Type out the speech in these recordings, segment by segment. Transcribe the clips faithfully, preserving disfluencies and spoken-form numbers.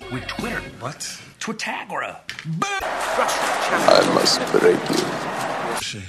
with Twitter. What? Twitagora. I must break you.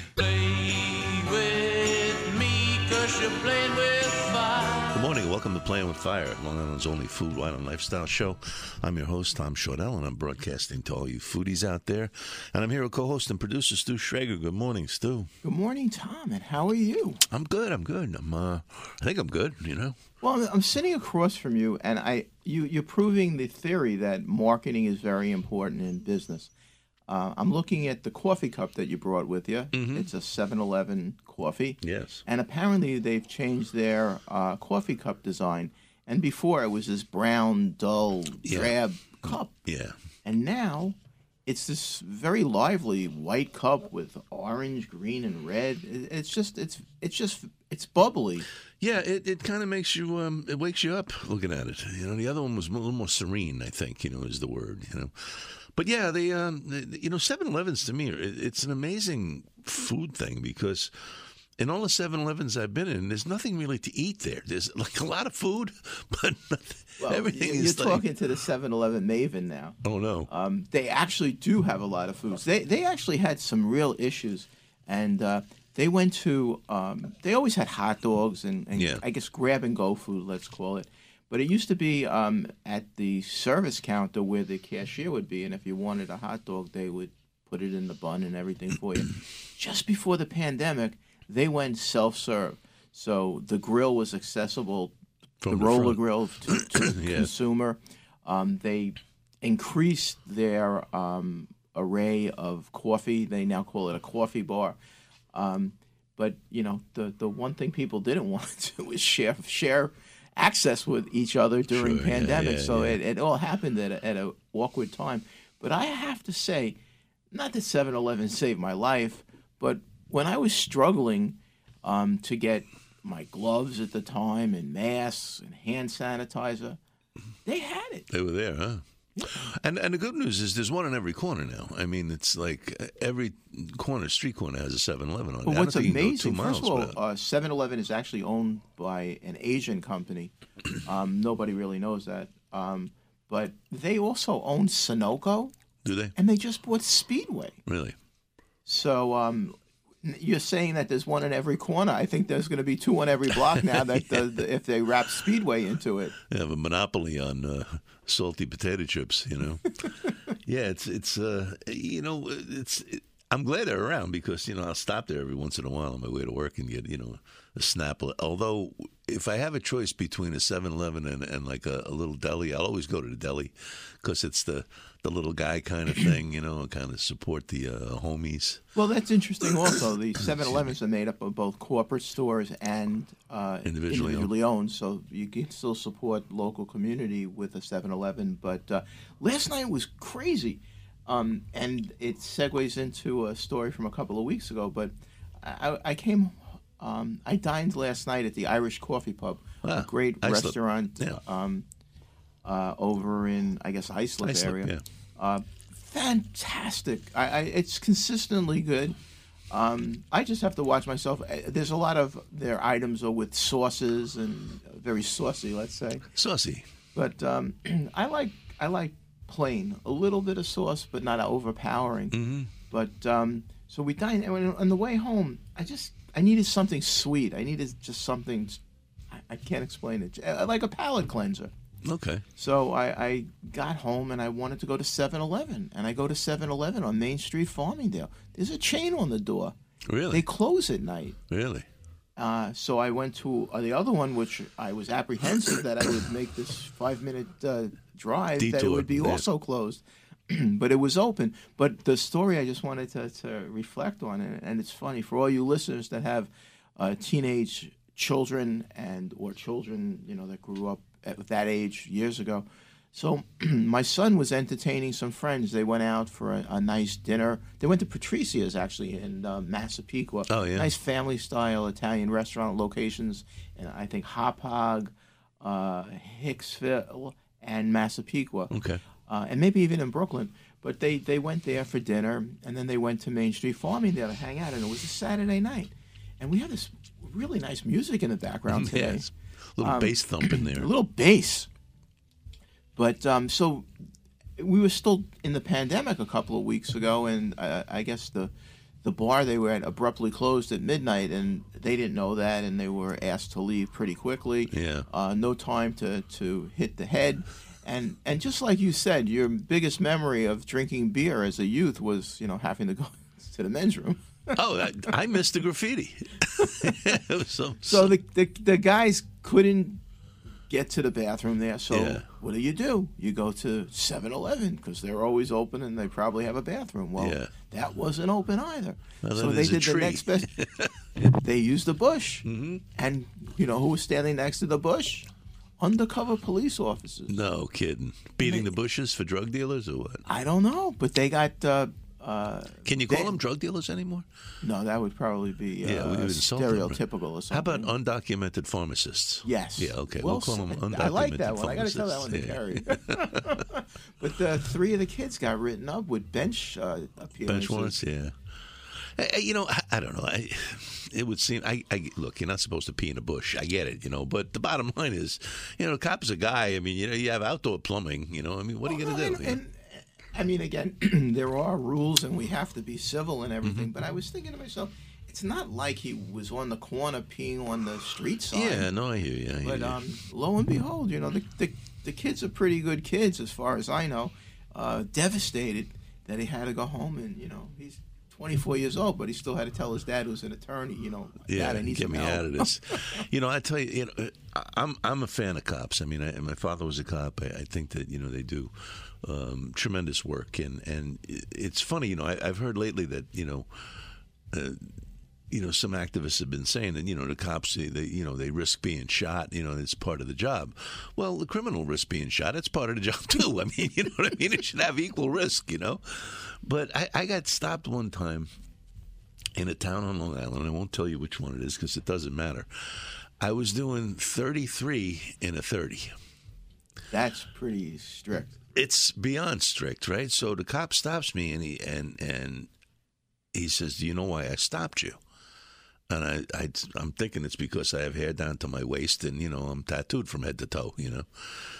Play with me, 'cause you're playing with fire. Good morning. Welcome to Playing with Fire, Long Island's only food, wine, and lifestyle show. I'm your host, Tom Shortell, and I'm broadcasting to all you foodies out there. And I'm here with co-host and producer Stu Schrager. Good morning, Stu. Good morning, Tom, and how are you? I'm good. I'm good. I'm. Uh, I think I'm good. You know. Well, I'm, I'm sitting across from you, and I you you're proving the theory that marketing is very important in business. Uh, I'm looking at the coffee cup that you brought with you. Mm-hmm. It's a seven eleven coffee. Yes. And apparently they've changed their uh, coffee cup design. And before it was this brown, dull, drab yeah. cup. Yeah. And now it's this very lively white cup with orange, green, and red. It, it's just it's it's just it's bubbly. Yeah, it, it kind of makes you, um, it wakes you up looking at it. You know, the other one was a little more serene, I think, you know, is the word, you know. But yeah, the, um, the you know, seven elevens to me, it, it's an amazing food thing because in all the seven elevens I've been in, there's nothing really to eat there. There's like a lot of food, but nothing, well, everything you're is You're like, talking to the seven eleven maven now. Oh, no. Um, they actually do have a lot of foods. They, they actually had some real issues, and uh, they went to, um, they always had hot dogs and, and yeah. I guess grab-and-go food, let's call it. But it used to be um, at the service counter where the cashier would be, and if you wanted a hot dog, they would put it in the bun and everything for you. Just before the pandemic, they went self-serve. So the grill was accessible, From the the roller front. grill to, to Yeah. consumer. Um, they increased their um, array of coffee. They now call it a coffee bar. Um, but, you know, the, the one thing people didn't want to do was share share access with each other during Sure, yeah, pandemic. yeah, so yeah. It, it all happened at a, at a awkward time. But I have to say, not that seven eleven saved my life, but when I was struggling um, to get my gloves at the time and masks and hand sanitizer, they had it. They were there, huh? Yeah. And and the good news is there's one in every corner now. I mean, it's like every corner, street corner has a seven eleven on it. But I what's don't think you can go two amazing, first of all, miles without- uh, seven eleven is actually owned by an Asian company. Um, nobody really knows that. Um, but they also own Sunoco, do they? and they just bought Speedway. Really? So um, n- you're saying that there's one in every corner. I think there's going to be two on every block now that the, the, if they wrap Speedway into it. They have a monopoly on uh, salty potato chips, you know. yeah, it's it's uh, you know it's. It, I'm glad they're around because you know I'll stop there every once in a while on my way to work and get you know a Snapple. Although if I have a choice between a seven eleven and, and like a, a little deli, I'll always go to the deli because it's the the little guy kind of thing, you know, kind of support the uh, homies. Well, that's interesting also. The seven elevens are made up of both corporate stores and uh, Individually individually owned. So you can still support local community with a seven eleven. But uh, last night was crazy. Um, and it segues into a story from a couple of weeks ago. But I, I came, um, I dined last night at the Irish Coffee Pub, Ah, a great Islip. restaurant Yeah. um, uh, over in, I guess, Islip, Islip, area. yeah. Uh, fantastic. I, I, it's consistently good. Um, I just have to watch myself. Uh, There's a lot of their items are with sauces and very saucy, let's say. Saucy. But um, I like I like plain, a little bit of sauce, but not overpowering. Mm-hmm. But um, so we dined, and when- on the way home, I just I needed something sweet. I needed just something. I, I can't explain it. Uh, Like a palate cleanser. Okay. So I, I got home and I wanted to go to seven eleven. And I go to seven eleven on Main Street, Farmingdale. There's a chain on the door. Really? They close at night. Really? Uh, so I went to uh, the other one, which I was apprehensive that I would make this five-minute uh, drive, that it Detour, would be yeah. also closed. But it was open. But the story I just wanted to, to reflect on, and, and it's funny, for all you listeners that have uh, teenage children and or children, you know, that grew up at that age years ago. So my son was entertaining some friends. They went out for a, a nice dinner. They went to Patricia's, actually, in uh, Massapequa. Oh, yeah. Nice family-style Italian restaurant locations. And I think Hauppauge, uh, Hicksville, and Massapequa. Okay. Uh, and maybe even in Brooklyn. But they, they went there for dinner, and then they went to Main Street Farmingdale to hang out. And it was a Saturday night. And we had this really nice music in the background today. Yes. A little Um, bass thump in there. A little bass. But um, so we were still in the pandemic a couple of weeks ago, and I, I guess the the bar they were at abruptly closed at midnight, and they didn't know that, and they were asked to leave pretty quickly. Yeah. Uh, no time to, to hit the head. And and just like you said, your biggest memory of drinking beer as a youth was, you know, having to go to the men's room. Oh, I, I missed the graffiti. It was so, So the, the the guys couldn't get to the bathroom there. So Yeah. what do you do? You go to seven eleven because they're always open and they probably have a bathroom. Well, Yeah. that wasn't open either. Well, so then they there's a did the tree. next best. They used the bush. Mm-hmm. And you know who was standing next to the bush? Undercover police officers. No kidding. Beating the bushes for drug dealers or what? I don't know, but they got. Uh, uh, Can you call they- them drug dealers anymore? No, that would probably be uh, Yeah, we would insult them, right? stereotypical or something. How about undocumented pharmacists? Yes. Yeah, okay. Well, We'll call them undocumented I like that one. I got to tell that one to pharmacists. Carrie. But uh, three of the kids got written up with bench uh, appearances. Bench warrants, yeah. I- I- You know, I, I don't know. I, it would seem. I, I look. You're not supposed to pee in a bush. I get it. You know, but the bottom line is, you know, the cop is a guy. I mean, you know, you have outdoor plumbing. You know, I mean, what are you going to Well, do? and, and, I mean, again, there are rules, and we have to be civil and everything. Mm-hmm. But I was thinking to myself, it's not like he was on the corner peeing on the street sign. Yeah, no, I hear you. I hear But you. um, lo and behold, you know, the, the the kids are pretty good kids, as far as I know. Uh, devastated that he had to go home, and you know, he's twenty-four years old, but he still had to tell his dad, who's an attorney, you know, Yeah, Dad, I need get some me help. out of this. You know, I tell you, you know, I- I'm I'm a fan of cops. I mean, I, my father was a cop. I, I think that you know they do um, tremendous work, and and it's funny. You know, I, I've heard lately that you know. Uh, you know, some activists have been saying that, you know, the cops, they, they, you know, they risk being shot, you know, it's part of the job. Well, the criminal risk being shot, it's part of the job too. I mean, you know what I mean? It should have equal risk, you know. But I, I got stopped one time in a town on Long Island. I won't tell you which one it is because it doesn't matter. I was doing thirty-three in a thirty. That's pretty strict. It's beyond strict, right? So the cop stops me and he and and he says, "Do you know why I stopped you?" And I, I, I'm thinking it's because I have hair down to my waist and, you know, I'm tattooed from head to toe, you know.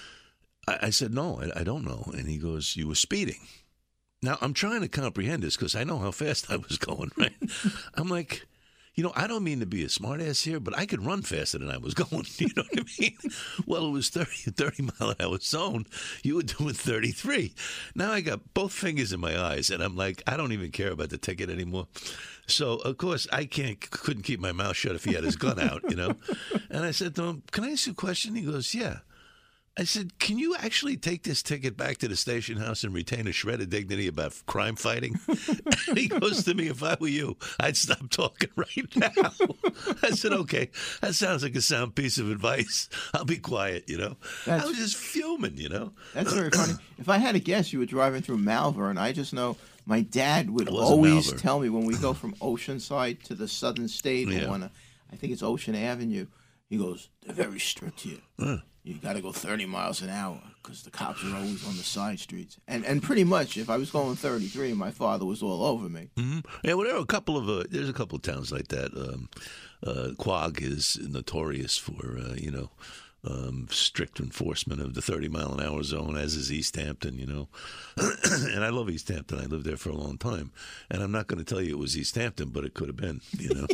I, I said, no, I, I don't know. And he goes, you were speeding. Now, I'm trying to comprehend this because I know how fast I was going, right? I'm like, you know, I don't mean to be a smartass here, but I could run faster than I was going. You know what I mean? Well, it was thirty, thirty mile an hour zone. You were doing thirty-three. Now I got both fingers in my eyes, and I'm like, I don't even care about the ticket anymore. So, of course, I can't couldn't keep my mouth shut if he had his gun out, you know. And I said to him, can I ask you a question? He goes, yeah. I said, can you actually take this ticket back to the station house and retain a shred of dignity about crime fighting? And he goes to me, if I were you, I'd stop talking right now. I said, okay, that sounds like a sound piece of advice. I'll be quiet, you know. That's- I was just fuming, you know. That's very funny. If I had to guess, you were driving through Malvern. I just know my dad would It wasn't always Malvern. tell me when we go from Oceanside to the Southern State, Yeah. or on a, I think it's Ocean Avenue, he goes, they're very strict here. Huh. You got to go thirty miles an hour because the cops are always on the side streets. And and pretty much, if I was going thirty-three, my father was all over me. Mm-hmm. Yeah, well, there are a couple of uh, there's a couple of towns like that. Um, uh, Quogue is notorious for uh, you know um, strict enforcement of the thirty mile an hour zone, as is East Hampton. You know, and I love East Hampton. I lived there for a long time, and I'm not going to tell you it was East Hampton, but it could have been. You know,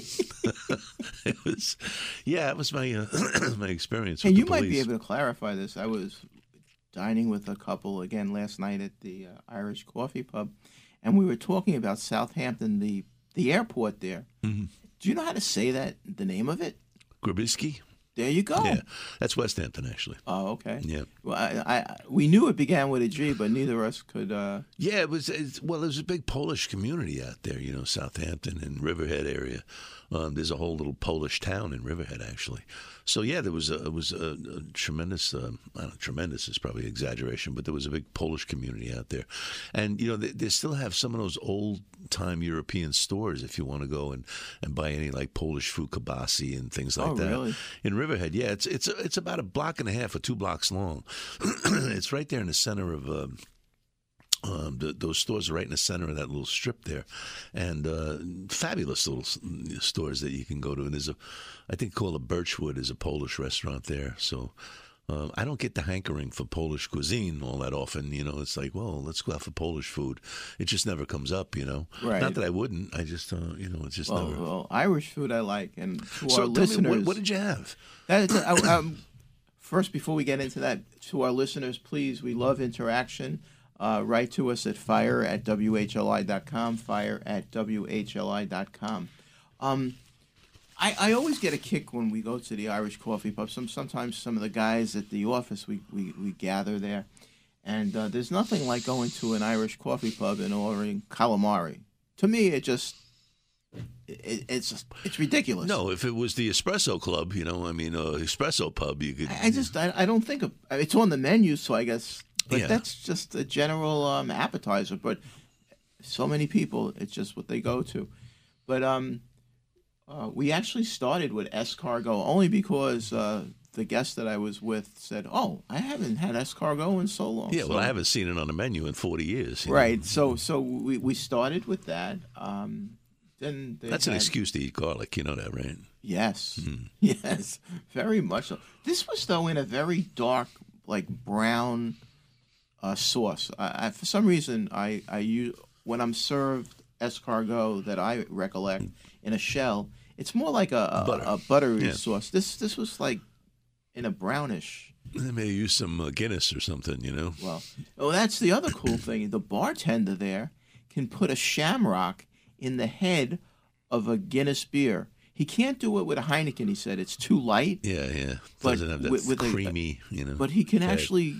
it was. Yeah, it was my uh, my experience. With And the you might be police. able to clarify this. I was dining with a couple again last night at the uh, Irish Coffee Pub, and we were talking about Southampton, the the airport there. Mm-hmm. Do you know how to say that? The name of it? Grabisky? There you go. Yeah, that's West Hampton actually. Oh, okay. Yeah. Well, I, I we knew it began with a G, but neither of us could. Uh, Yeah, it was. It's, well, there's a big Polish community out there, you know, Southampton and Riverhead area. Um, there's a whole little Polish town in Riverhead, actually. So yeah, there was a, it was a, a tremendous. Um, I don't know, tremendous is probably an exaggeration, but there was a big Polish community out there, and you know they, they still have some of those old time European stores if you want to go and, and buy any like Polish food, kibasi and things like Oh, that. really? In Riverhead, yeah, it's it's it's about a block and a half or two blocks long. It's right there in the center of. Um, Um, the, those stores are right in the center of that little strip there, and uh, fabulous little s- stores that you can go to. And there's a, I think called a Birchwood is a Polish restaurant there. So Um, I don't get the hankering for Polish cuisine all that often. You know, it's like, well, let's go out for Polish food. It just never comes up. You know, Right. Not that I wouldn't. I just, uh, you know, it's just Well, never. well, Irish food I like, and to So our tell me, listeners, what, what did you have? That is, I, um, first, before we get into that, to our listeners, please, we love interaction. Uh, write to us at fire at W H L I dot com, fire at W H L I dot com. Um, I, I always get a kick when we go to the Irish Coffee Pub. Some Sometimes some of the guys at the office, we, we, we gather there. And uh, there's nothing like going to an Irish coffee pub and ordering calamari. To me, it just... It, it's just, it's ridiculous. No, if it was the Espresso Club, you know, I mean, uh, Espresso Pub, you could. I, I just, I, I don't think of, it's on the menu, so I guess, but Yeah. that's just a general um, appetizer. But so many people, it's just what they go to. But um, uh, we actually started with escargot only because uh, the guest that I was with said, "Oh, I haven't had escargot in so long." Yeah, So- well, I haven't seen it on the menu in forty years. you right. know. So, so we we started with that. Um, then they That's an had- excuse to eat garlic. You know that, right? Yes, Hmm. yes, very much so. This was though in a very dark, like brown uh, sauce. I, I, for some reason, I I use when I'm served escargot that I recollect in a shell. It's more like a a, Butter. a buttery Yeah. sauce. This this was like in a brownish. They may use some uh, Guinness or something, you know. Well, oh, that's the other cool thing. The bartender there can put a shamrock in the head of a Guinness beer. He can't do it with a Heineken. He said it's too light. Yeah, yeah. But Doesn't have that with- with a- creamy, you know. But he can head. actually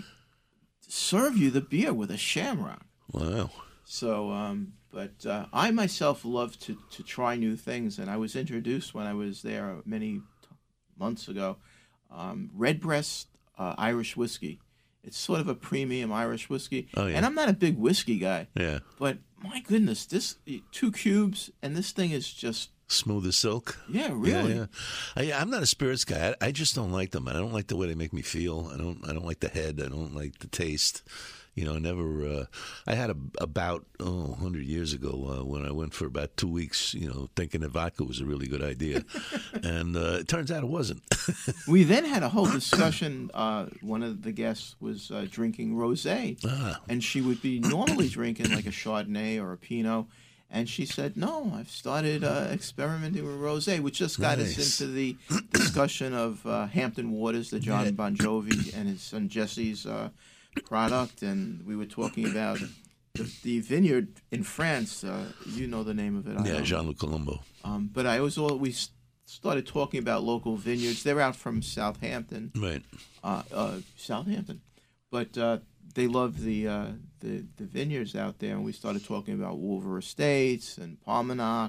serve you the beer with a shamrock. Wow. So, um, but uh, I myself love to, to try new things, and I was introduced when I was there many t- months ago. Um, Redbreast uh, Irish whiskey. It's sort of a premium Irish whiskey, Oh, yeah. and I'm not a big whiskey guy, Yeah. but my goodness, this two cubes, and this thing is just Smooth as silk. yeah, really. Yeah, yeah. I, I'm not a spirits guy. I, I just don't like them. I don't like the way they make me feel. I don't. I don't like the head. I don't like the taste. You know, I never. Uh, I had a about oh, a hundred years ago uh, when I went for about two weeks. You know, thinking that vodka was a really good idea, and uh, it turns out it wasn't. We then had a whole discussion. Uh, one of the guests was uh, drinking rosé, Ah. and she would be normally drinking like a Chardonnay or a Pinot. And she said, "No, I've started uh, experimenting with rosé," which just got Nice. us into the discussion of uh, Hampton Waters, the John Yeah. Bon Jovi and his son Jesse's uh, product, and we were talking about the, the vineyard in France. Uh, you know the name of it, I Yeah, don't. Jean-Luc Colombo. Um, but I was all we s- started talking about local vineyards. They're out from Southampton, Right. uh, uh, Southampton, but uh, they love the, uh, the the vineyards out there. And we started talking about Wolver Estates and Palmanock,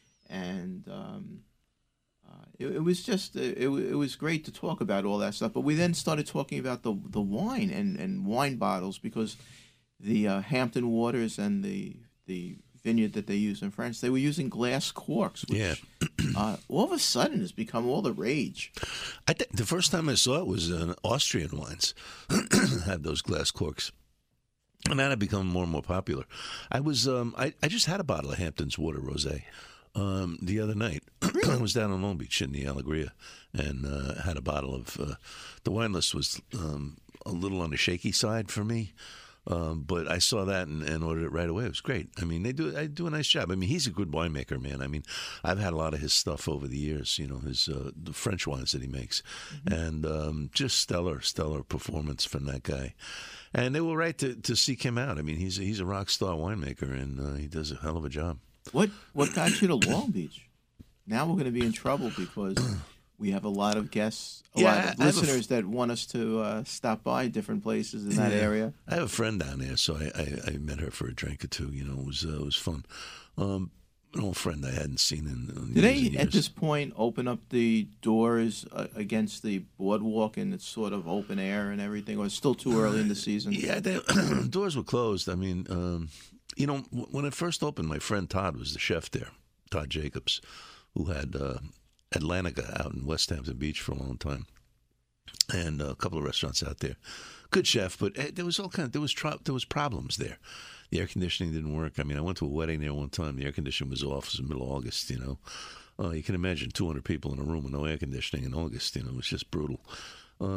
and um, uh, it, it was just it, it it was great to talk about all that stuff. But we then started talking about the the wine and, and wine bottles, because the uh, Hampton Waters and the the vineyard that they use in France, they were using glass corks, which Yeah. uh, all of a sudden has become all the rage. I think the first time I saw it was in Austrian wines had those glass corks, and that had become more and more popular. I was um, I, I just had a bottle of Hampton's Water Rosé um, the other night. I was down on Long Beach in the Alegria and uh, had a bottle of. Uh, the wine list was um, a little on the shaky side for me. Um, but I saw that and, and ordered it right away. It was great. I mean, they do they do a nice job. I mean, he's a good winemaker, man. I mean, I've had a lot of his stuff over the years. You know, his uh, the French wines that he makes, mm-hmm. and um, just stellar, stellar performance from that guy. And they were right to, to seek him out. I mean, he's he's a rock star winemaker, and uh, he does a hell of a job. What what got you to Long Beach? Now we're going to be in trouble because we have a lot of guests, a Yeah, lot of I have a listeners f- that want us to uh, stop by different places in that Yeah. area. I have a friend down there, so I, I, I met her for a drink or two. You know, it was uh, it was fun. Um, an old friend I hadn't seen in, in Did years they, and years. at this point, open up the doors uh, against the boardwalk and it's sort of open air and everything, or it's still too early in the season? Yeah, they, doors were closed. I mean, um, you know, w- when it first opened, my friend Todd was the chef there, Todd Jacobs, who had uh, Atlantica out in West Hampton Beach for a long time, and uh, a couple of restaurants out there. Good chef, but eh, there was all kind. Of, there was tro- there was problems there. The air conditioning didn't work. I mean, I went to a wedding there one time. The air conditioning was off. It was middle of August. You know, uh, you can imagine two hundred people in a room with no air conditioning in August. You know, it was just brutal. Um,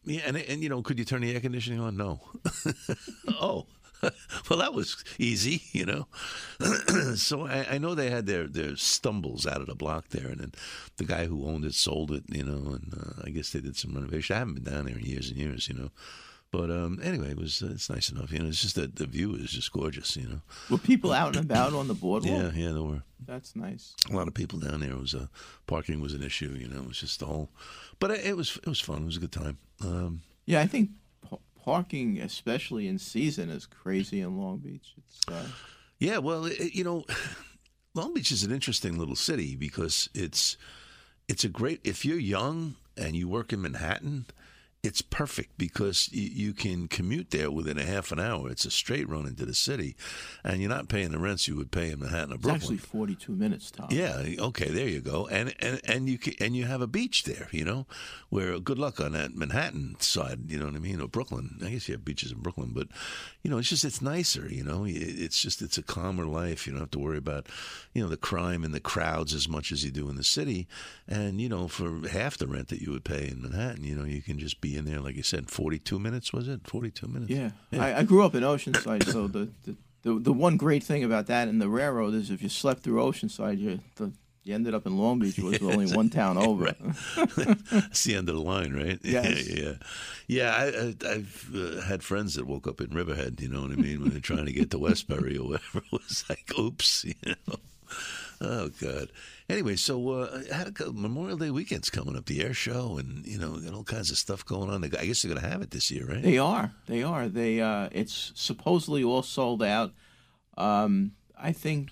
Yeah, and and you know, could you turn the air conditioning on? No. Oh, well, that was easy, you know. So I, I know they had their, their stumbles out of the block there, and then the guy who owned it sold it, you know, and uh, I guess they did some renovation. I haven't been down there in years and years, you know. But um, anyway, it was uh, it's nice enough, you know. It's just that the view is just gorgeous, you know. Were people out and about on the boardwalk? Yeah, yeah, there were. That's nice. A lot of people down there. It was uh, parking was an issue, you know. It was just the whole, but it, it was it was fun. It was a good time. Um, Yeah, I think p- parking, especially in season, is crazy in Long Beach. It's uh... yeah, well, it, you know, Long Beach is an interesting little city because it's it's a great. If you're young and you work in Manhattan, it's perfect because you, you can commute there within a half an hour. It's a straight run into the city, and you're not paying the rents you would pay in Manhattan or It's Brooklyn. actually forty-two minutes, Tom. Yeah. Okay. There you go. And and and you can, and you have a beach there. You know, where good luck on that Manhattan side. You know what I mean? Or Brooklyn. I guess you have beaches in Brooklyn, but you know, it's just it's nicer. You know, it's just it's a calmer life. You don't have to worry about you know the crime and the crowds as much as you do in the city. And you know, for half the rent that you would pay in Manhattan, you know, you can just be in there, like you said, forty-two minutes. Was it forty-two minutes? Yeah, Yeah. I, I grew up in Oceanside, so the, the the the one great thing about that and the railroad is if you slept through Oceanside, you the, you ended up in Long Beach, which was only one town over. That's the end of the line, right? Yes. Yeah, yeah. Yeah, I, I, I've uh, had friends that woke up in Riverhead, you know what I mean, when they're trying to get to Westbury or whatever. It was like, oops, you know. Oh, God. Anyway, so uh, I had a Memorial Day weekend's coming up, the air show, and, you know, got all kinds of stuff going on. I guess they're going to have it this year, right? They are. They are. They. Uh, it's supposedly all sold out. Um, I think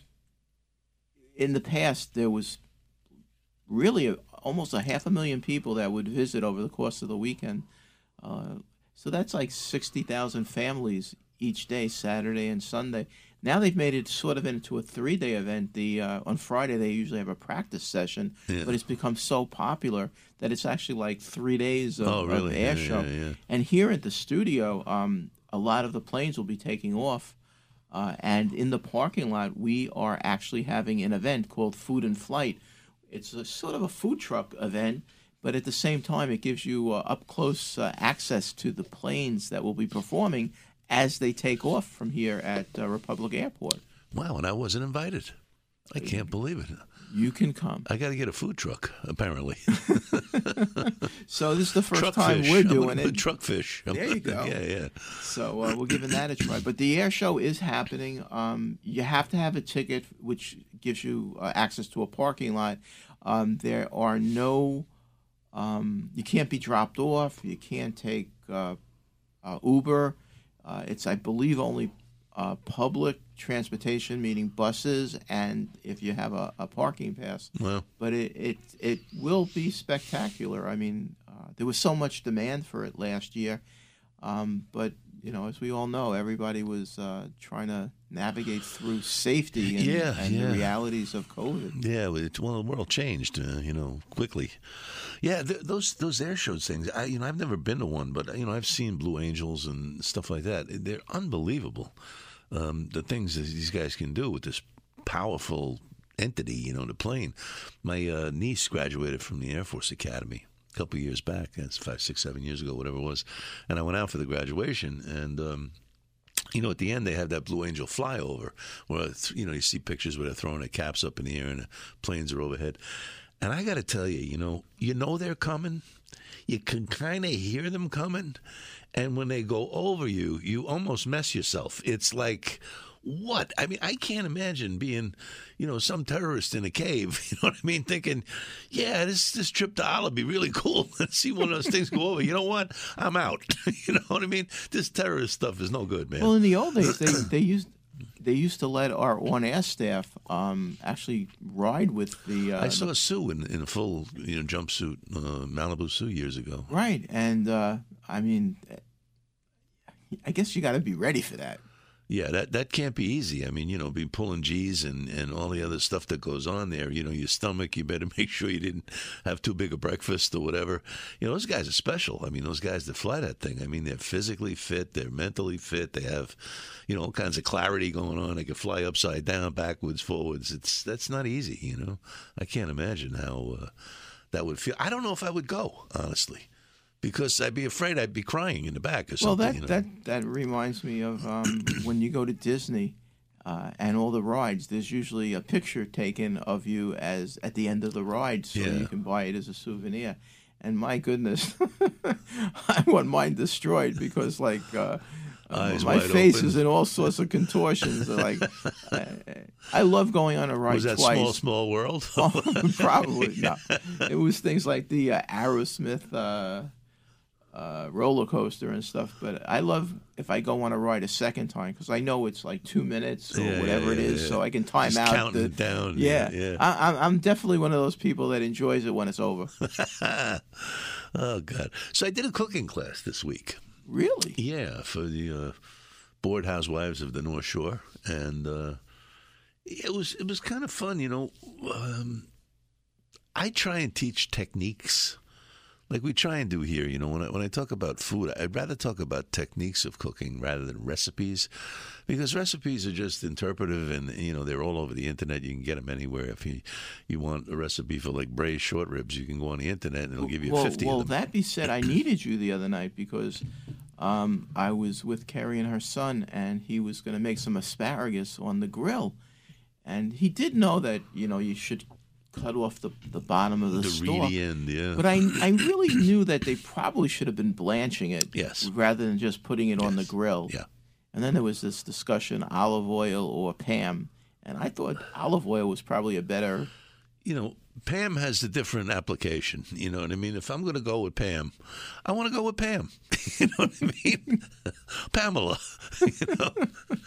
in the past there was really a, almost a half a million people that would visit over the course of the weekend. Uh, so that's like sixty thousand families each day, Saturday and Sunday. Now they've made it sort of into a three-day event. The uh, on Friday they usually have a practice session, Yeah. but it's become so popular that it's actually like three days of, Oh, really? of air Yeah, show. yeah, yeah. And here at the studio, um, a lot of the planes will be taking off. Uh, and in the parking lot, we are actually having an event called Food and Flight. It's a sort of a food truck event, but at the same time, it gives you uh, up-close uh, access to the planes that will be performing as they take off from here at uh, Republic Airport. Wow, and I wasn't invited. I can't believe it. You can come. I got to get a food truck, apparently. So this is the first Truck time fish. we're I'm doing gonna it. put Truck fish. There you go. Yeah, yeah. So uh, we're giving that a try. But the air show is happening. Um, you have to have a ticket, which gives you uh, access to a parking lot. Um, there are no, um, you can't be dropped off. You can't take uh, uh, Uber. Uh, it's, I believe, only uh, public transportation, meaning buses, and if you have a, a parking pass. Well, But it, it, it will be spectacular. I mean, uh, there was so much demand for it last year. Um, but, you know, as we all know, everybody was uh, trying to navigate through safety and, Yeah, and yeah. the realities of COVID. yeah, it, well, the world changed, uh, you know, quickly. Yeah, th- those those air show things. I, you know, I've never been to one, but you know, I've seen Blue Angels and stuff like that. They're unbelievable. Um, the things that these guys can do with this powerful entity, you know, the plane. My uh, niece graduated from the Air Force Academy a couple of years back. That's five, six, seven years ago, whatever it was. And I went out for the graduation, and um, you know, at the end they have that Blue Angel flyover, where you know you see pictures where they're throwing their caps up in the air and the planes are overhead. And I got to tell you, you know, you know they're coming. You can kind of hear them coming. And when they go over you, you almost mess yourself. It's like, what? I mean, I can't imagine being, you know, some terrorist in a cave, you know what I mean, thinking, yeah, this this trip to Allah would be really cool. See one of those things go over. You know what? I'm out. You know what I mean? This terrorist stuff is no good, man. Well, in the old days, they, they used they used to let our on-air staff um, actually ride with the. Uh, I saw Sue in, in a full, you know, jumpsuit, uh, Malibu Sue years ago. Right, and uh, I mean, I guess you got to be ready for that. Yeah, that, that can't be easy. I mean, you know, be pulling G's and, and all the other stuff that goes on there. You know, your stomach, you better make sure you didn't have too big a breakfast or whatever. You know, those guys are special. I mean, those guys that fly that thing, I mean, they're physically fit, they're mentally fit, they have, you know, all kinds of clarity going on. They can fly upside down, backwards, forwards. It's That's not easy, you know. I can't imagine how uh, that would feel. I don't know if I would go, honestly. because I'd be afraid I'd be crying in the back or Well, something. that you know? that that reminds me of um, when you go to Disney uh, and all the rides. There's usually a picture taken of you as at the end of the ride, so Yeah. you can buy it as a souvenir. And my goodness, I want mine destroyed because like. Uh, Eyes my wide face open. is in all sorts of contortions. Like, I, I love going on a ride Was that twice. Small Small World? Probably no. It was things like the uh, Aerosmith uh, uh, roller coaster and stuff. But I love if I go on a ride a second time because I know it's like two minutes or Yeah, whatever yeah, it is, yeah. so I can time Just out. counting the, it down. Yeah, Yeah, yeah. I, I'm- I'm definitely one of those people that enjoys it when it's over. Oh God! So I did a cooking class this week. Really? Yeah, for the uh, bored housewives of the North Shore, and uh, it was it was kind of fun. You know, um, I try and teach techniques, like we try and do here. You know, when I, when I talk about food, I'd rather talk about techniques of cooking rather than recipes, because recipes are just interpretive, and you know they're all over the internet. You can get them anywhere. If you you want a recipe for like braised short ribs, you can go on the internet and it'll give you well, fifty well, of them. that be said, I needed you the other night because um, I was with Carrie and her son, and he was going to make some asparagus on the grill, and he did know that you know you should cut off the, the bottom of the, The stalk. reedy end, yeah. But I I really knew that they probably should have been blanching it, Yes. rather than just putting it on the Yes. grill. Yeah. And then there was this discussion: olive oil or Pam, and I thought olive oil was probably a better. You know, Pam has a different application. You know what I mean? If I'm going to go with Pam, I want to go with Pam. You know what I mean? Pamela. You know?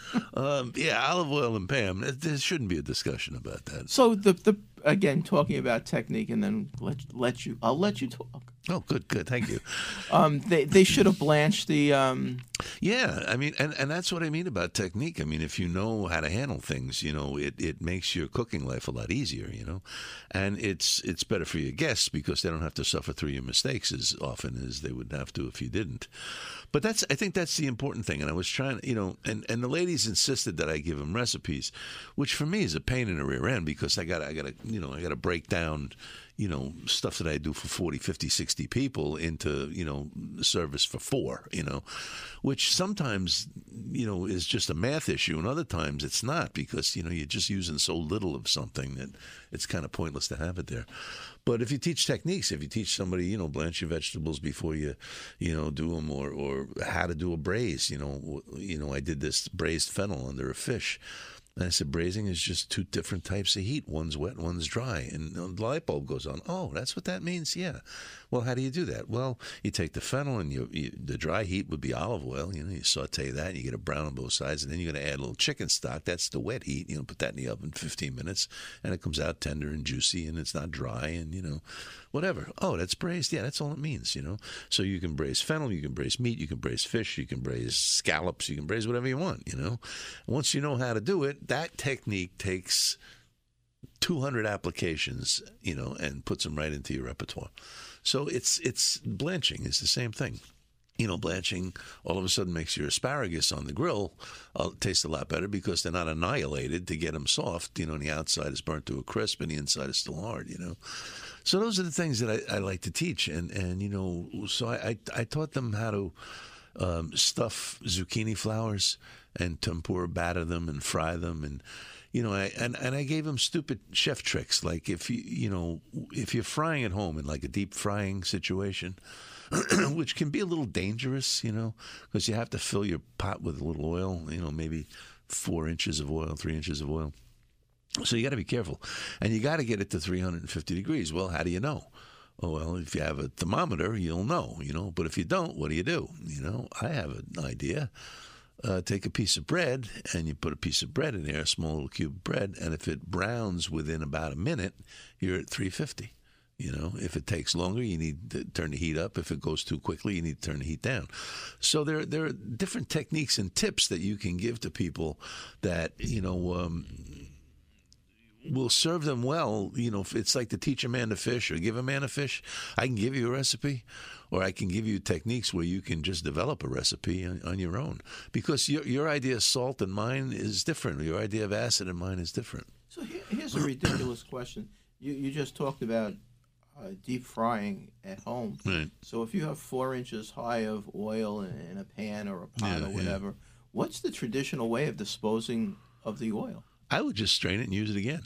um, yeah, olive oil and Pam. There- There shouldn't be a discussion about that. So the the again talking about technique, and then let let you I'll let you talk. Oh, good, good. Thank you. Um, they they should have blanched the um. Yeah, I mean, and, and that's what I mean about technique. I mean, if you know how to handle things, you know, it, it makes your cooking life a lot easier, you know, and it's it's better for your guests because they don't have to suffer through your mistakes as often as they would have to if you didn't. But that's I think that's the important thing. And I was trying, you know, and, and the ladies insisted that I give them recipes, which for me is a pain in the rear end because I got I got to you know I got to break down. You know, stuff that I do for forty, fifty, sixty people into, you know, service for four, you know, which sometimes, you know, is just a math issue. And other times it's not because, you know, you're just using so little of something that it's kind of pointless to have it there. But if you teach techniques, if you teach somebody, you know, blanch your vegetables before you, you know, do them or, or how to do a braise, you know, you know, I did this braised fennel under a fish. And I said, braising is just two different types of heat. One's wet, one's dry. And the light bulb goes on. Oh, that's what that means? Yeah. Well, how do you do that? Well, you take the fennel and you, you the dry heat would be olive oil. You know, you saute that and you get a brown on both sides. And then you're going to add a little chicken stock. That's the wet heat. You know, put that in the oven fifteen minutes. And it comes out tender and juicy and it's not dry and, you know, whatever. Oh, that's braised. Yeah, that's all it means, you know. So you can braise fennel, you can braise meat, you can braise fish, you can braise scallops, you can braise whatever you want, you know. Once you know how to do it, that technique takes two hundred applications, you know, and puts them right into your repertoire. So it's it's blanching is the same thing. You know, blanching all of a sudden makes your asparagus on the grill uh, taste a lot better because they're not annihilated to get them soft. You know, and the outside is burnt to a crisp and the inside is still hard, you know. So those are the things that I, I like to teach. And, and you know, so I, I, I taught them how to um, stuff zucchini flowers and tempura batter them and fry them. And, you know, I, and, and I gave them stupid chef tricks. Like if you, you know, if you're frying at home in like a deep frying situation, which can be a little dangerous, you know, because you have to fill your pot with a little oil, you know, maybe four inches of oil, three inches of oil. So you got to be careful. And you got to get it to three hundred fifty degrees. Well, how do you know? Oh, well, if you have a thermometer, you'll know, you know. But if you don't, what do you do? You know, I have an idea. Uh, take a piece of bread, and you put a piece of bread in there, a small little cube of bread, and if it browns within about a minute, you're at three fifty. You know, if it takes longer, you need to turn the heat up. If it goes too quickly, you need to turn the heat down. So there, there are different techniques and tips that you can give to people that, you know, um, will serve them well. You know, it's like to teach a man to fish or give a man a fish. I can give you a recipe, or I can give you techniques where you can just develop a recipe on, on your own. Because your your idea of salt and mine is different. Your idea of acid and mine is different. So here, here's a ridiculous question. You you just talked about uh, deep frying at home. Right. So if you have four inches high of oil in, in a pan or a pot Yeah, or yeah. whatever, what's the traditional way of disposing of the oil? I would just strain it and use it again.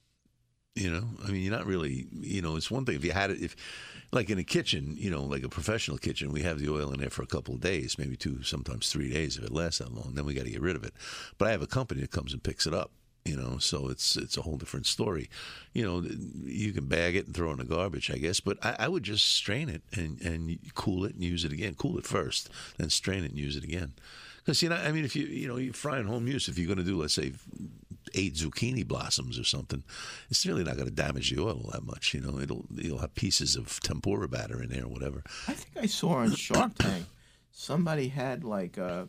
You know, I mean, you're not really, you know, it's one thing if you had it, if, like in a kitchen, you know, like a professional kitchen, we have the oil in there for a couple of days, maybe two, sometimes three days if it lasts that long. Then we got to get rid of it. But I have a company that comes and picks it up, you know, so it's it's a whole different story. You know, you can bag it and throw it in the garbage, I guess, but I, I would just strain it and, and cool it and use it again. Cool it first, then strain it and use it again. Because, you know, I mean, if you, you know, you fry in home use, if you're going to do, let's say, eight zucchini blossoms or something, it's really not going to damage the oil that much. You know, it'll you'll have pieces of tempura batter in there or whatever. I think I saw on Shark Tank somebody had like a,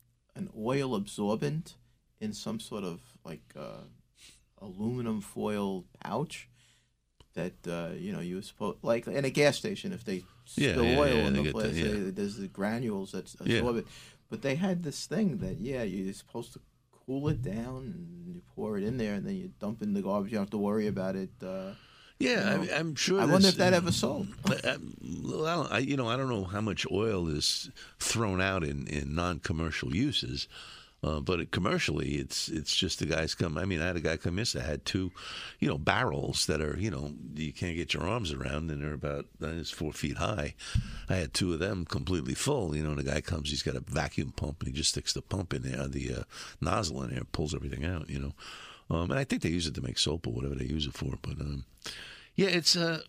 an oil absorbent in some sort of like uh, aluminum foil pouch that uh, you know you were supposed like in a gas station if they Yeah, spill yeah, oil yeah, in they the get place, the- yeah. they- there's the granules that absorb Yeah. it. But they had this thing that yeah you're supposed to cool it down and you pour it in there and then you dump it in the garbage. You don't have to worry about it. Uh, Yeah, you know. I mean, I'm sure. I wonder this- if that ever sold. I, well, I, you know, I don't know how much oil is thrown out in, in non-commercial uses, uh, but it, commercially, it's it's just the guys come. I mean, I had a guy come yesterday, had two, you know, barrels that are, you know, you can't get your arms around, and they're about uh, it's four feet high. I had two of them completely full. You know, and the guy comes, he's got a vacuum pump, and he just sticks the pump in there, the uh, nozzle in there, pulls everything out. You know, um, and I think they use it to make soap or whatever they use it for, but. Um, Yeah, it's uh,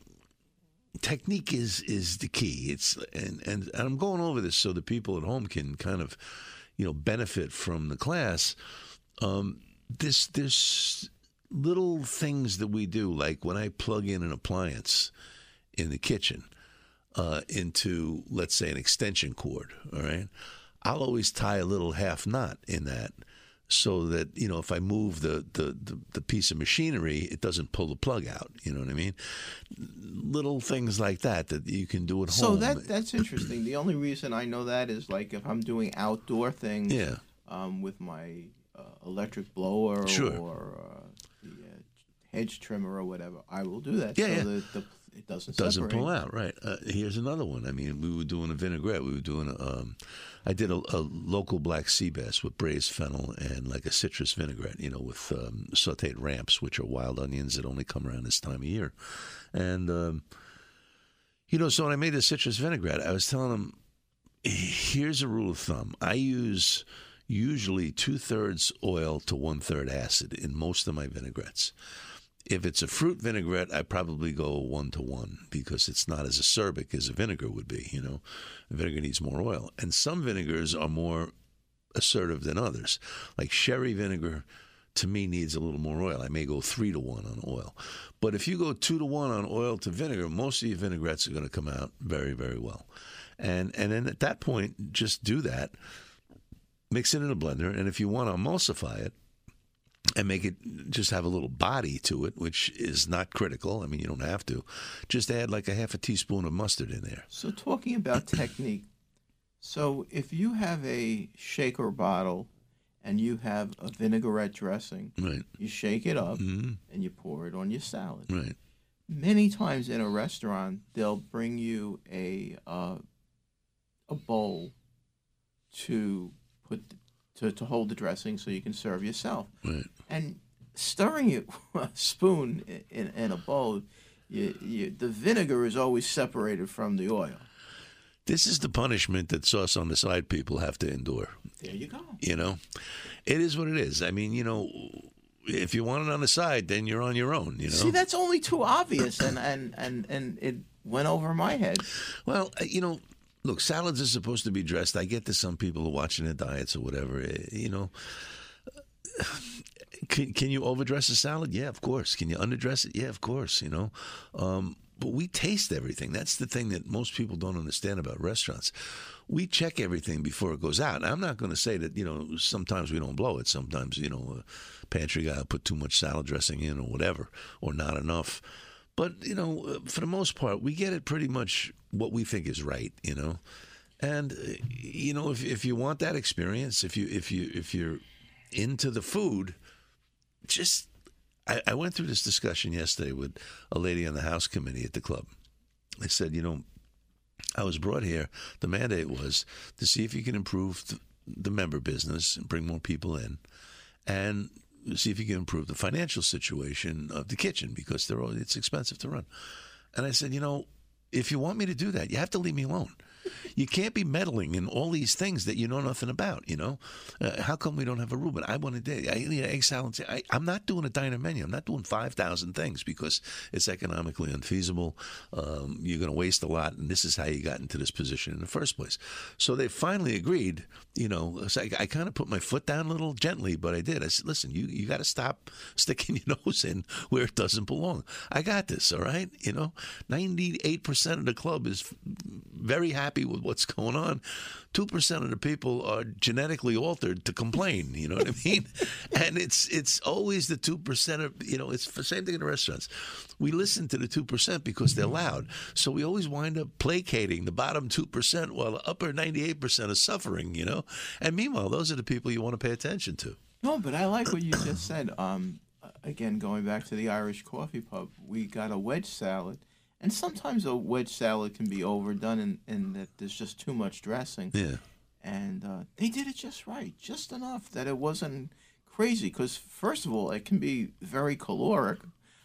technique is is the key. It's and, and and I'm going over this so the people at home can kind of, you know, benefit from the class. Um, this there's little things that we do, like when I plug in an appliance in the kitchen uh, into, let's say, an extension cord. All right, I'll always tie a little half knot in that. So that, you know, if I move the, the, the, the piece of machinery, it doesn't pull the plug out. You know what I mean? Little things like that that you can do at So home. that that's interesting. The only reason I know that is like if I'm doing outdoor things Yeah. um, with my uh, electric blower Sure. or uh, the uh, hedge trimmer or whatever, I will do that Yeah, so yeah. that the, it doesn't doesn't separate. pull out, right? Uh, here's another one. I mean, we were doing a vinaigrette. We were doing a, um, I did a, a local black sea bass with braised fennel and like a citrus vinaigrette, you know, with um, sautéed ramps, which are wild onions that only come around this time of year. And, um, you know, so when I made the citrus vinaigrette, I was telling them, here's a rule of thumb. I use usually two-thirds oil to one-third acid in most of my vinaigrettes. If it's a fruit vinaigrette, I probably go one to one because it's not as acerbic as a vinegar would be. You know, vinegar needs more oil, and some vinegars are more assertive than others. Like sherry vinegar, to me, needs a little more oil. I may go three to one on oil, but if you go two to one on oil to vinegar, most of your vinaigrettes are going to come out very, very well. And and then at that point, just do that. Mix it in a blender, and if you want to emulsify it. And make it just have a little body to it, which is not critical. I mean, you don't have to. Just add like a half a teaspoon of mustard in there. So talking about technique, so if you have a shaker bottle and you have a vinaigrette dressing, Right. you shake it up Mm-hmm. and you pour it on your salad. Right. Many times in a restaurant, they'll bring you a uh, a bowl to put to, to hold the dressing so you can serve yourself. Right. And stirring it with a spoon in, in a bowl, you, you, the vinegar is always separated from the oil. This is the punishment that sauce on the side people have to endure. There you go. You know, it is what it is. I mean, you know, if you want it on the side, then you're on your own. You know. See, that's only too obvious, and, and, and, and it went over my head. Well, uh, you know, look, salads are supposed to be dressed. I get that some people are watching their diets or whatever. eh, You know, can can you overdress a salad? Yeah, of course. Can you underdress it? Yeah, of course. You know, um, but we taste everything. That's the thing that most people don't understand about restaurants. We check everything before it goes out. And I'm not going to say that, you know, sometimes we don't blow it. Sometimes, you know, a pantry guy will put too much salad dressing in or whatever, or not enough. But, you know, for the most part, we get it pretty much what we think is right, you know. And, uh, you know, if if you want that experience, if you if you if you're into the food, just I, I went through this discussion yesterday with a lady on the house committee at the club. I said, you know, I was brought here. The mandate was to see if you can improve the, the member business and bring more people in, and see if you can improve the financial situation of the kitchen because they're all, it's expensive to run. And I said, you know, if you want me to do that, you have to leave me alone. You can't be meddling in all these things that you know nothing about, you know. Uh, how come we don't have a Reuben? I want a day. I need egg salad. I, I'm not doing a diner menu. I'm not doing five thousand things because it's economically unfeasible. Um, you're going to waste a lot, and this is how you got into this position in the first place. So they finally agreed, you know. So I, I kind of put my foot down a little gently, but I did. I said, listen, you, you got to stop sticking your nose in where it doesn't belong. I got this, all right? You know, ninety-eight percent of the club is very happy with what's going on. Two percent of the people are genetically altered to complain. You know what I mean? And it's it's always the two percent of, you know, it's the same thing in the restaurants. We listen to the two percent because they're loud. So we always wind up placating the bottom two percent while the upper ninety-eight percent are suffering, you know? And meanwhile, those are the people you want to pay attention to. No, but I like what you just said. Um, again, going back to the Irish Coffee Pub, we got a wedge salad. And sometimes a wedge salad can be overdone in, in that there's just too much dressing. Yeah. And uh, they did it just right, just enough that it wasn't crazy. Because, first of all, it can be very caloric.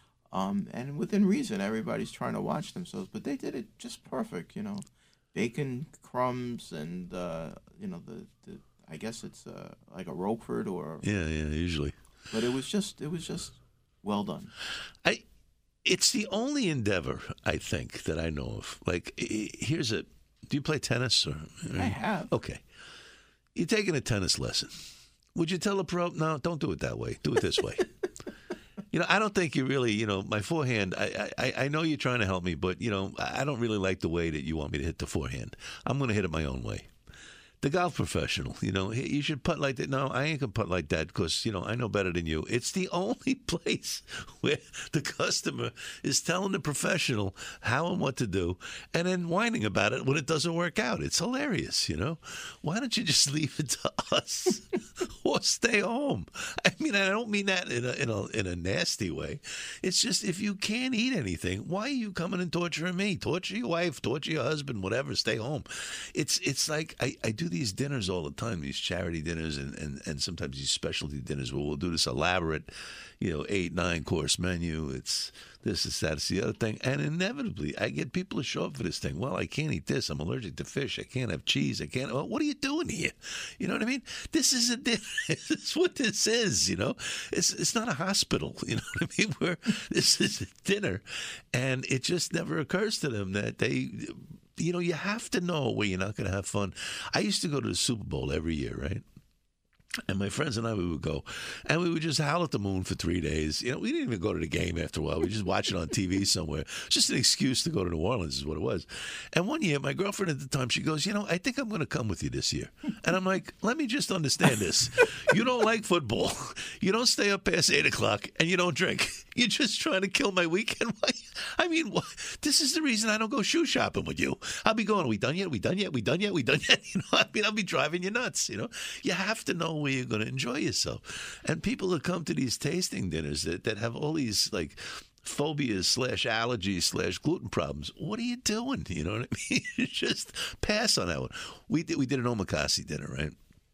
Um, and within reason, everybody's trying to watch themselves. But they did it just perfect, you know. Bacon crumbs and, uh, you know, the, the I guess it's uh, like a Roquefort or... Yeah, yeah, usually. But it was just, it was just well done. I... It's the only endeavor, I think, that I know of. Like, here's a... Do you play tennis? Or, or I have. Okay. You're taking a tennis lesson. Would you tell a pro, no, don't do it that way. Do it this way. You know, I don't think you really, you know, my forehand, I, I I know you're trying to help me, but, you know, I don't really like the way that you want me to hit the forehand. I'm going to hit it my own way. The golf professional, you know, you should putt like that. No, I ain't going to putt like that because, you know, I know better than you. It's the only place where the customer is telling the professional how and what to do and then whining about it when it doesn't work out. It's hilarious, you know. Why don't you just leave it to us or stay home? I mean, I don't mean that in a, in a, in a nasty way. It's just if you can't eat anything, why are you coming and torturing me? Torture your wife, torture your husband, whatever, stay home. It's, it's like I, I do these dinners all the time, these charity dinners and, and, and sometimes these specialty dinners where we'll do this elaborate, you know, eight, nine course menu. It's this, it's that, it's the other thing. And inevitably, I get people to show up for this thing. Well, I can't eat this. I'm allergic to fish. I can't have cheese. I can't. Well, what are you doing here? You know what I mean? This is a dinner. This is what this is, you know? It's it's not a hospital, you know what I mean? Where this is a dinner. And it just never occurs to them that they... You know, you have to know where you're not going to have fun. I used to go to the Super Bowl every year, right? And my friends and I, we would go, and we would just howl at the moon for three days. You know, we didn't even go to the game after a while. We just watch it on T V somewhere. Just an excuse to go to New Orleans is what it was. And one year, my girlfriend at the time, she goes, you know, I think I'm going to come with you this year. And I'm like, let me just understand this. You don't like football. You don't stay up past eight o'clock, and you don't drink. You're just trying to kill my weekend. I mean, what? This is the reason I don't go shoe shopping with you. I'll be going, are we done yet? We done yet? We done yet? We done yet? You know, I mean, I'll be driving you nuts, you know. You have to know where you're going to enjoy yourself. And people that come to these tasting dinners that, that have all these, like, phobias slash allergies slash gluten problems, what are you doing? You know what I mean? Just pass on that one. We did, we did an omakase dinner, right,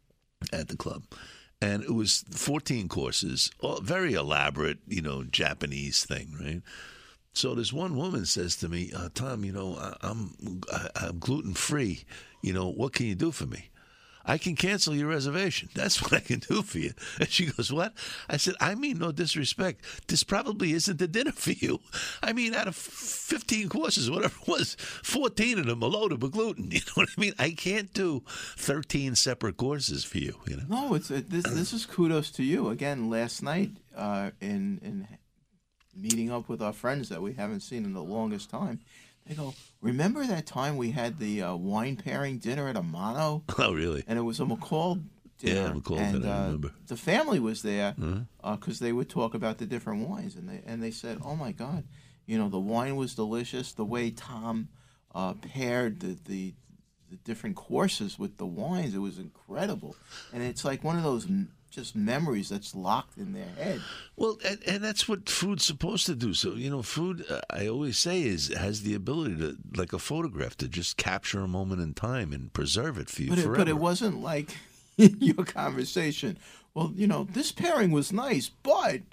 at the club. And it was fourteen courses, all very elaborate, you know, Japanese thing, right? So this one woman says to me, uh, Tom, you know, I, I'm I, I'm gluten free. You know, what can you do for me? I can cancel your reservation. That's what I can do for you. And she goes, what? I said, I mean no disrespect. This probably isn't the dinner for you. I mean, out of fifteen courses, whatever it was, fourteen of them are loaded with gluten. You know what I mean? I can't do thirteen separate courses for you. You know? No, it's it, this. This is kudos to you. Again, last night uh, in in meeting up with our friends that we haven't seen in the longest time. They go, remember that time we had the uh, wine pairing dinner at Amano? Oh, really? And it was a McCall dinner. Yeah, McCall and, dinner, I uh, remember. The family was there because Uh-huh. uh, they would talk about the different wines. And they and they said, oh, my God, you know, the wine was delicious. The way Tom uh, paired the, the the different courses with the wines, it was incredible. And it's like one of those just memories that's locked in their head. Well, and, and that's what food's supposed to do. So, you know, food, uh, I always say, is has the ability to, like a photograph, to just capture a moment in time and preserve it for you But it, forever. but it wasn't like your conversation. Well, you know, this pairing was nice, but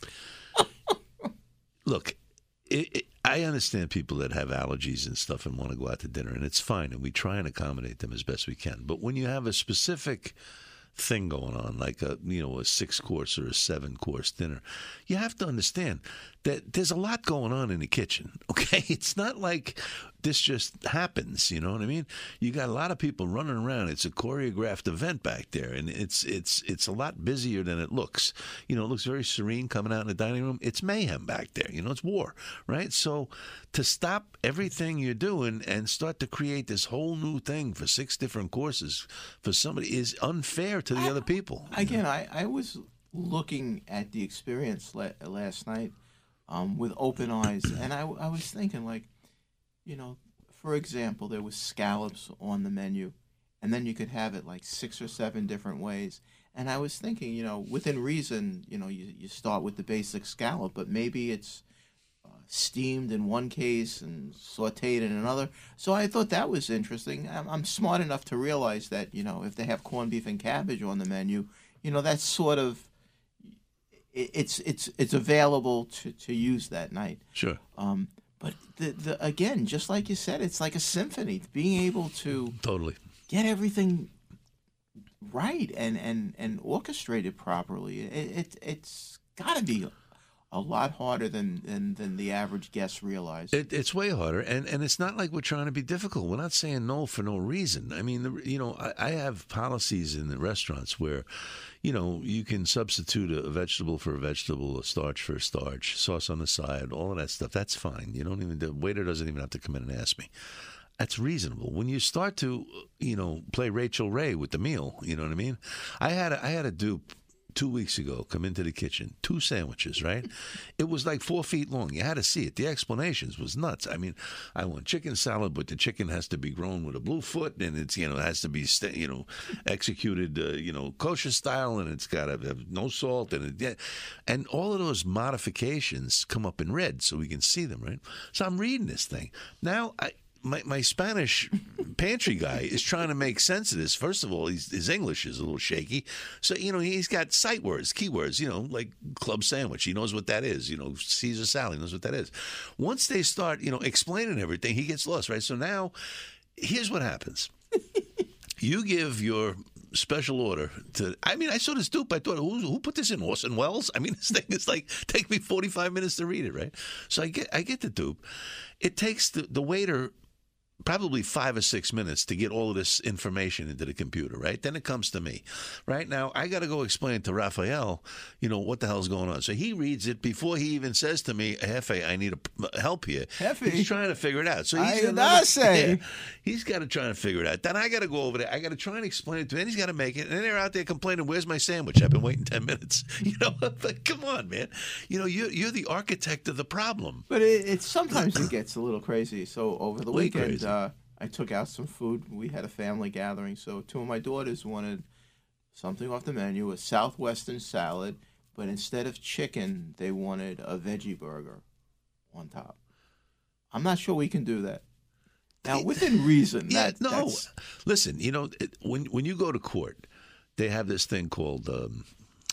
Look, it, it, I understand people that have allergies and stuff and want to go out to dinner, and it's fine, and we try and accommodate them as best we can. But when you have a specific thing going on, like a you know a six course or a seven course dinner, you have to understand that there's a lot going on in the kitchen. Okay, it's not like this just happens. You know what I mean? You got a lot of people running around. It's a choreographed event back there, and it's it's it's a lot busier than it looks. You know, it looks very serene coming out in the dining room. It's mayhem back there. You know, it's war, right? So to stop everything you're doing and start to create this whole new thing for six different courses for somebody is unfair to the I, other people. Again, I, I was looking at the experience la- last night um, with open eyes, and I, I was thinking, like, you know, for example, there was scallops on the menu, and then you could have it like six or seven different ways. And I was thinking, you know, within reason, you know, you, you start with the basic scallop, but maybe it's uh, steamed in one case and sautéed in another. So I thought that was interesting. I'm, I'm smart enough to realize that, you know, if they have corned beef and cabbage on the menu, you know, that's sort of, it, it's it's it's available to, to use that night. Sure. Um, but the, the again, just like you said, it's like a symphony. Being able to Totally. get everything right and, and, and orchestrated properly, it, it it's got to be a lot harder than, than, than the average guest realizes. It, it's way harder, and, and it's not like we're trying to be difficult. We're not saying no for no reason. I mean, the, you know, I, I have policies in the restaurants where, you know, you can substitute a vegetable for a vegetable, a starch for a starch, sauce on the side, all of that stuff. That's fine. You don't even the waiter doesn't even have to come in and ask me. That's reasonable. When you start to, you know, play Rachel Ray with the meal, you know what I mean? I had a, I had a dupe two weeks ago come into the kitchen, two sandwiches, right? It was like four feet long. You had to see it. The explanations was nuts. I mean, I want chicken salad, but the chicken has to be grown with a blue foot, and it's, you know, it has to be, you know, executed, uh, you know, kosher style, and it's got to have no salt, and it, yeah. And all of those modifications come up in red so we can see them, right? So I'm reading this thing. Now, I, My my Spanish pantry guy is trying to make sense of this. First of all, he's, his English is a little shaky. So, you know, he's got sight words, keywords, you know, like club sandwich. He knows what that is. You know, Caesar salad, he knows what that is. Once they start, you know, explaining everything, he gets lost, right? So now, here's what happens. You give your special order to, I mean, I saw this dupe. I thought, who, who put this in, Orson Welles? I mean, this thing is like, take me forty-five minutes to read it, right? So I get I get the dupe. It takes the, the waiter probably five or six minutes to get all of this information into the computer, right? Then it comes to me. Right now, I got to go explain to Raphael, you know, what the hell's going on. So he reads it before he even says to me, Jefe, I need a, help here. Jefe. He's trying to figure it out. So he's I not say. Yeah, he's got to try to figure it out. Then I got to go over there. I got to try and explain it to him. Then he's got to make it. And then they're out there complaining, where's my sandwich? I've been waiting ten minutes. You know, but come on, man. You know, you're, you're the architect of the problem. But it, it sometimes it gets a little crazy. So over the Way weekend, crazy. uh, I took out some food. We had a family gathering, so two of my daughters wanted something off the menu, a southwestern salad, but instead of chicken, they wanted a veggie burger on top. I'm not sure we can do that. Now, within reason. Yeah, that, no. that's- Listen, you know, it, when when you go to court, they have this thing called um,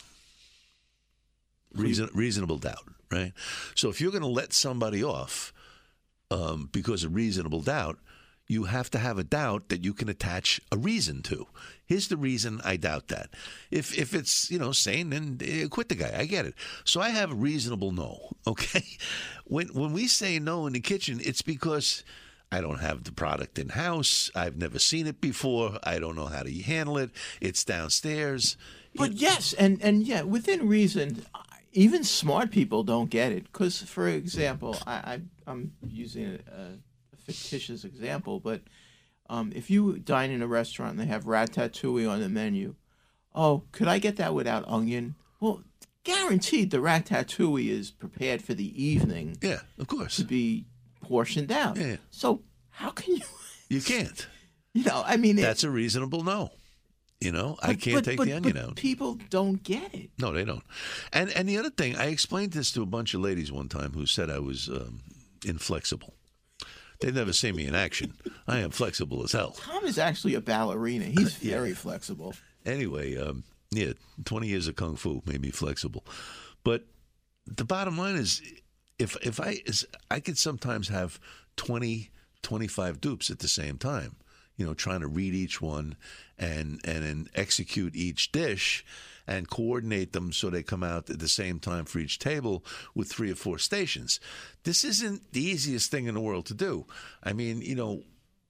reason, reasonable doubt, right? So if you're going to let somebody off um, because of reasonable doubt, you have to have a doubt that you can attach a reason to. Here's the reason I doubt that. If if it's, you know, sane, then uh, quit the guy. I get it. So I have a reasonable no, okay? When when we say no in the kitchen, it's because I don't have the product in-house. I've never seen it before. I don't know how to handle it. It's downstairs. But yes, and, and yeah, within reason, even smart people don't get it. Because, for example, I, I, I'm using a, a fictitious example, but um, if you dine in a restaurant and they have ratatouille on the menu, oh, could I get that without onion? Well, guaranteed the ratatouille is prepared for the evening Yeah, of course. to be portioned down. Yeah. So how can you, You can't. you know, I mean, it, That's a reasonable no. You know, But, I can't but, take but, the onion but out. People don't get it. No, they don't. And and the other thing, I explained this to a bunch of ladies one time who said I was um, inflexible. They've never seen me in action. I am flexible as hell. Tom is actually a ballerina. He's Yeah. very flexible. Anyway, um, yeah, twenty years of kung fu made me flexible. But the bottom line is, if if I is, I could sometimes have twenty, twenty-five dupes at the same time. You know, trying to read each one and and then execute each dish and coordinate them so they come out at the same time for each table with three or four stations. This isn't the easiest thing in the world to do. I mean, you know,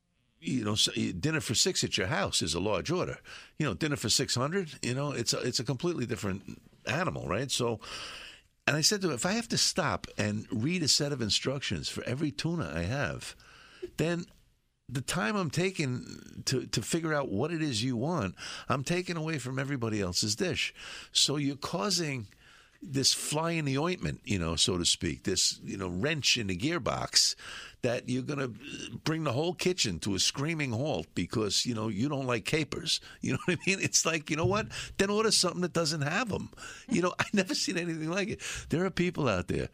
you know, so dinner for six at your house is a large order. You know, dinner for six hundred, you know, it's a, it's a completely different animal, right? So, and I said to him, if I have to stop and read a set of instructions for every tuna I have, then the time I'm taking to, to figure out what it is you want, I'm taking away from everybody else's dish. So you're causing this fly in the ointment, you know, so to speak, this, you know, wrench in the gearbox that you're going to bring the whole kitchen to a screaming halt because, you know, you don't like capers. You know what I mean? It's like, you know what? Then order something that doesn't have them. You know, I've never seen anything like it. There are people out there.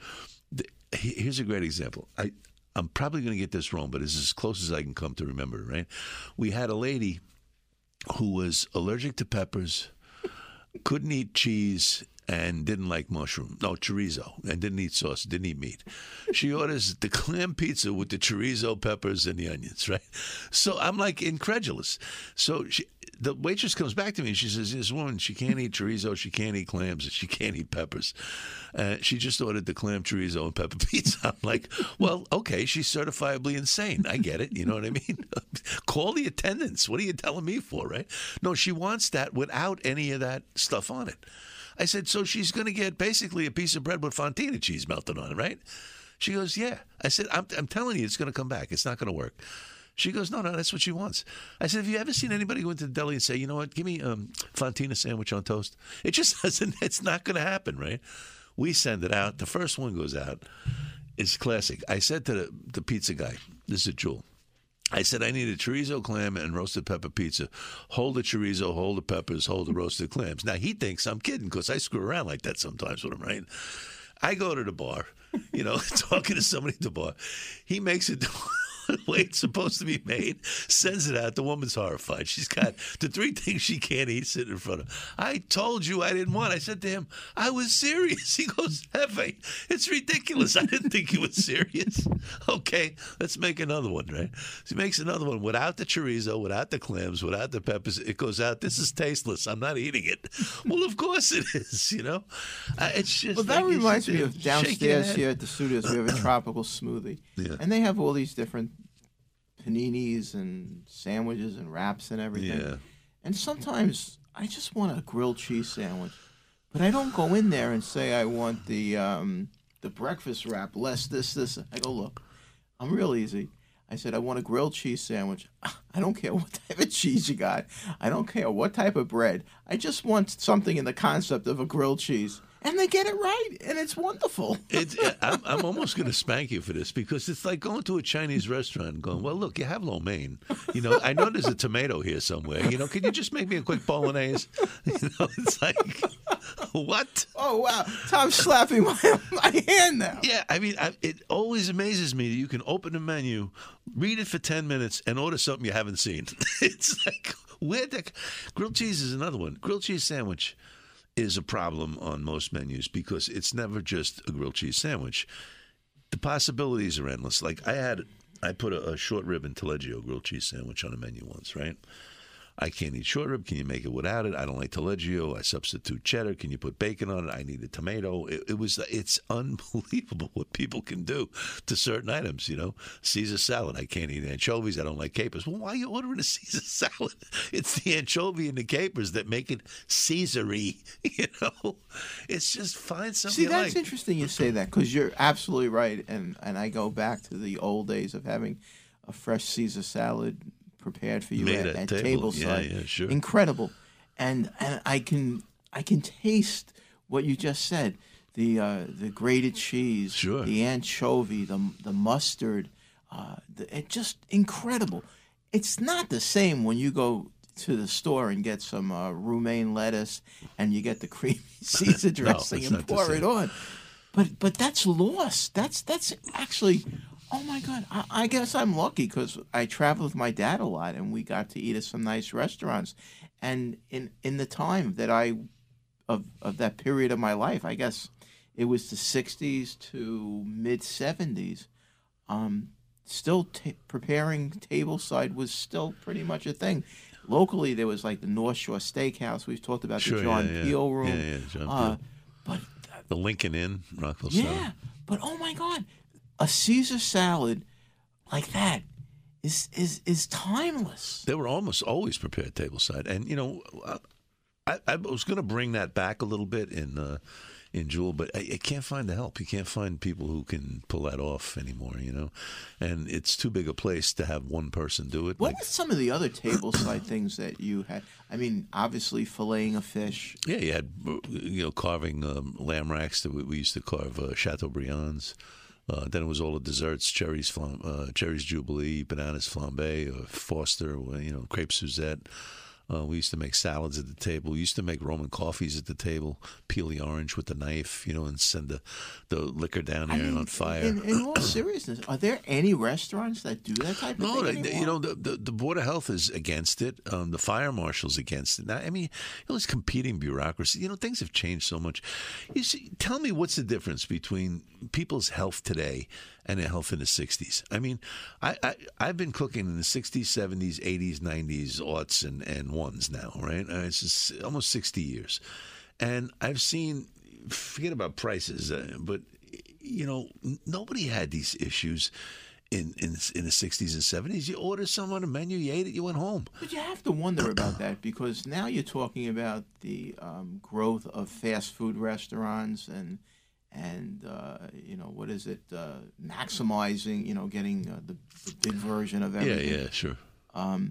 Here's a great example. I, I'm probably going to get this wrong, but it's as close as I can come to remember it, right? We had a lady who was allergic to peppers, couldn't eat cheese, and didn't like mushroom. No, chorizo, and didn't eat sauce, didn't eat meat. She orders the clam pizza with the chorizo, peppers, and the onions, right? So I'm like incredulous. So she, the waitress comes back to me and she says, this woman, she can't eat chorizo, she can't eat clams, and she can't eat peppers. Uh, she just ordered the clam, chorizo, and pepper pizza. I'm like, well, okay, she's certifiably insane. I get it. You know what I mean? Call the attendants. What are you telling me for, right? No, she wants that without any of that stuff on it. I said, so she's going to get basically a piece of bread with fontina cheese melted on it, right? She goes, yeah. I said, I'm, I'm telling you, it's going to come back. It's not going to work. She goes, no, no, that's what she wants. I said, have you ever seen anybody go into the deli and say, you know what, give me a um, fontina sandwich on toast? It just doesn't, it's not going to happen, right? We send it out. The first one goes out. It's classic. I said to the, the pizza guy, this is Jewel. I said, I need a chorizo clam and roasted pepper pizza. Hold the chorizo, hold the peppers, hold the roasted clams. Now, he thinks I'm kidding because I screw around like that sometimes with him, right? I go to the bar, you know, talking to somebody at the bar. He makes it the way it's supposed to be made, sends it out. The woman's horrified. She's got the three things she can't eat sitting in front of her. I told you I didn't want. I said to him, I was serious. He goes, Hefe, it's ridiculous. I didn't think you were serious. Okay, let's make another one, right? So he makes another one without the chorizo, without the clams, without the peppers. It goes out, this is tasteless. I'm not eating it. Well, of course it is, you know? Uh, it's just Well, that like, reminds it's, me uh, of shake your downstairs head. here at the studios. We have a tropical smoothie. Yeah. And they have all these different paninis and sandwiches and wraps and everything. Yeah. And sometimes I just want a grilled cheese sandwich. But I don't go in there and say I want the um, the breakfast wrap, less this, this. I go, look, I'm real easy. I said, I want a grilled cheese sandwich. I don't care what type of cheese you got. I don't care what type of bread. I just want something in the concept of a grilled cheese. And they get it right, and it's wonderful. It's, I'm, I'm almost going to spank you for this because it's like going to a Chinese restaurant and going, well, look, you have lo mein. You know, I know there's a tomato here somewhere. You know, can you just make me a quick bolognese? You know, it's like, what? Oh, wow. Tom's slapping my, my hand now. Yeah, I mean, I, it always amazes me that you can open a menu, read it for ten minutes, and order something you haven't seen. It's like, where the... Grilled cheese is another one. Grilled cheese sandwich is a problem on most menus because it's never just a grilled cheese sandwich. The possibilities are endless. Like I had, I put a, a short rib and taleggio grilled cheese sandwich on a menu once, right? I can't eat short rib. Can you make it without it? I don't like taleggio. I substitute cheddar. Can you put bacon on it? I need a tomato. It, it was, it's unbelievable what people can do to certain items, you know. Caesar salad. I can't eat anchovies. I don't like capers. Well, why are you ordering a Caesar salad? It's the anchovy and the capers that make it Caesar-y, you know. It's just find something See, you that's like. interesting you say that because you're absolutely right. And, and I go back to the old days of having a fresh Caesar salad prepared for you Made at, at at table. tableside. Yeah, yeah, sure. Incredible. And and I can I can taste what you just said. The uh, the grated cheese, Sure. the anchovy, the the mustard, uh, the, it just incredible. It's not the same when you go to the store and get some uh, romaine lettuce, and you get the creamy Caesar dressing it's and not the pour it same. on. But but that's lost. That's that's actually, oh my God. I, I guess I'm lucky because I traveled with my dad a lot, and we got to eat at some nice restaurants. And in in the time that I of of that period of my life, I guess it was the sixties to mid seventies. Um, still t- preparing tableside was still pretty much a thing. Locally, there was like the North Shore Steakhouse. We've talked about Sure, the John yeah, yeah. Peel Room. Yeah, yeah, John uh, Peel. But The Lincoln Inn, Rockville yeah, Center. but oh my God, a Caesar salad like that is is is timeless. They were almost always prepared tableside, and you know, I, I was going to bring that back a little bit in uh, in Jewel, but I, I can't find the help. You can't find people who can pull that off anymore, you know. And it's too big a place to have one person do it. What Like, were some of the other tableside things that you had? I mean, obviously filleting a fish. yeah, you had you know carving um, lamb racks that we, we used to carve uh, Chateaubriands. Uh, then it was all the desserts: cherries, flam- uh, cherries jubilee, bananas flambe, or Foster, you know, crepe Suzette. Uh, we used to make salads at the table. We used to make Roman coffees at the table, peel the orange with the knife, you know, and send the, the liquor down there I mean, on fire. In, in all seriousness, are there any restaurants that do that type of No, thing they, anymore? you know, the, the, the Board of Health is against it. Um, the fire marshal's against it. Now, I mean, you know, it's competing bureaucracy. You know, things have changed so much. You see, tell me what's the difference between people's health today and their health in the sixties. I mean, I, I, I've been cooking in the sixties, seventies, eighties, nineties, aughts, and, and ones now, right? Uh, it's just almost sixty years. And I've seen, forget about prices, uh, but, you know, n- nobody had these issues in, in in the sixties and seventies. You ordered someone a menu, you ate it, you went home. But you have to wonder about that because now you're talking about the um, growth of fast food restaurants and and uh, you know what is it uh, maximizing you know getting uh, the, the big version of Yeah, everything. yeah, sure. Um,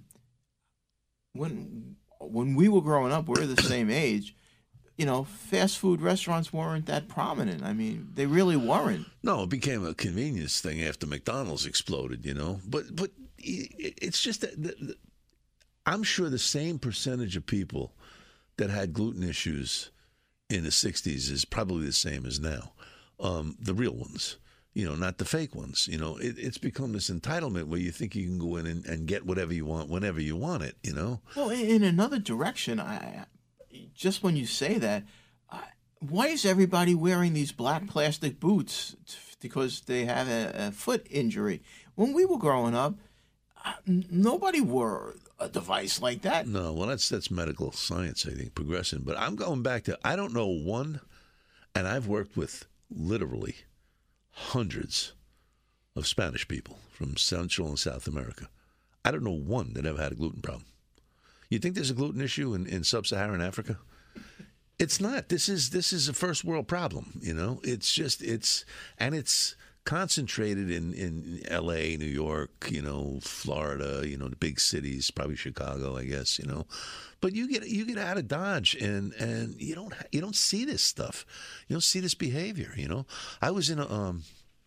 when when we were growing up, we're the same age. You know, fast food restaurants weren't that prominent. I mean, they really weren't. No, it became a convenience thing after McDonald's exploded, you know. But but it- it's just that the, the, I'm sure the same percentage of people that had gluten issues in the sixties is probably the same as now. Um, the real ones, you know, not the fake ones. You know, it, it's become this entitlement where you think you can go in and, and get whatever you want whenever you want it, you know. Well, in, in another direction, I just when you say that, I, why is everybody wearing these black plastic boots? T- because they have a, a foot injury. When we were growing up, uh, n- nobody wore a device like that. No, well, that's that's medical science, I think, progressing. But I'm going back to, I don't know one, and I've worked with literally hundreds of Spanish people from Central and South America. I don't know one that ever had a gluten problem. You think there's a gluten issue in, in sub-Saharan Africa? It's not. This is this is a first world problem, you know? It's just, it's, and it's concentrated in, in L A, New York, you know, Florida, you know, the big cities, probably Chicago, I guess, you know. But you get you get out of Dodge and and you don't you don't see this stuff. You don't see this behavior, you know. I was in a um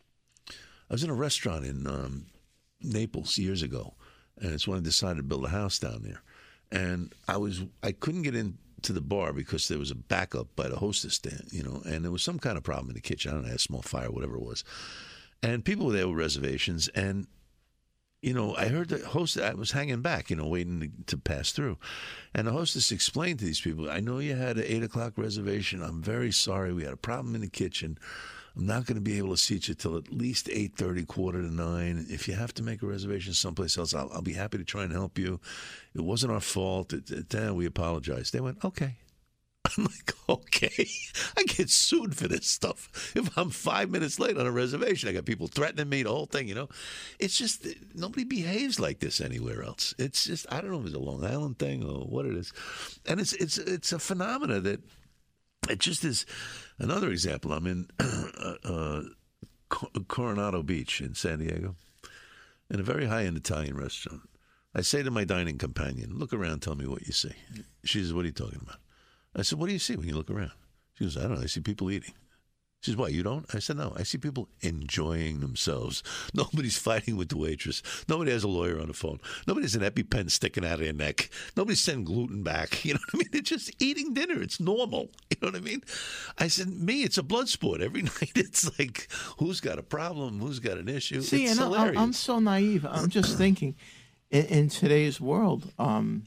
I was in a restaurant in um, Naples years ago, and it's when I decided to build a house down there. And I was I couldn't get into the bar because there was a backup by the hostess stand, you know, and there was some kind of problem in the kitchen. I don't know, a small fire, whatever it was. And people were there with reservations, and you know, I heard the host, I was hanging back, you know, waiting to, to pass through. And the hostess explained to these people, I know you had an eight o'clock reservation. I'm very sorry. We had a problem in the kitchen. I'm not going to be able to seat you till at least eight thirty, quarter to nine. If you have to make a reservation someplace else, I'll, I'll be happy to try and help you. It wasn't our fault. It, it, uh, we apologize. They went, okay. I'm like, okay, I get sued for this stuff. If I'm five minutes late on a reservation, I got people threatening me, the whole thing, you know. It's just, nobody behaves like this anywhere else. It's just, I don't know if it's a Long Island thing or what it is. And it's it's it's a phenomena that, it just is. Another example, I'm in uh, uh, Coronado Beach in San Diego, in a very high-end Italian restaurant. I say to my dining companion, look around, tell me what you see. She says, what are you talking about? I said, what do you see when you look around? She goes, I don't know. I see people eating. She says, "What, you don't?" I said, "No, I see people enjoying themselves. Nobody's fighting with the waitress. Nobody has a lawyer on the phone. Nobody has an EpiPen sticking out of their neck. Nobody's sending gluten back. You know what I mean? They're just eating dinner. It's normal. You know what I mean?" I said, "Me, it's a blood sport. Every night it's like, who's got a problem? Who's got an issue?" See, it's and hilarious. I'm, I'm so naive. I'm just thinking, in, in today's world, um,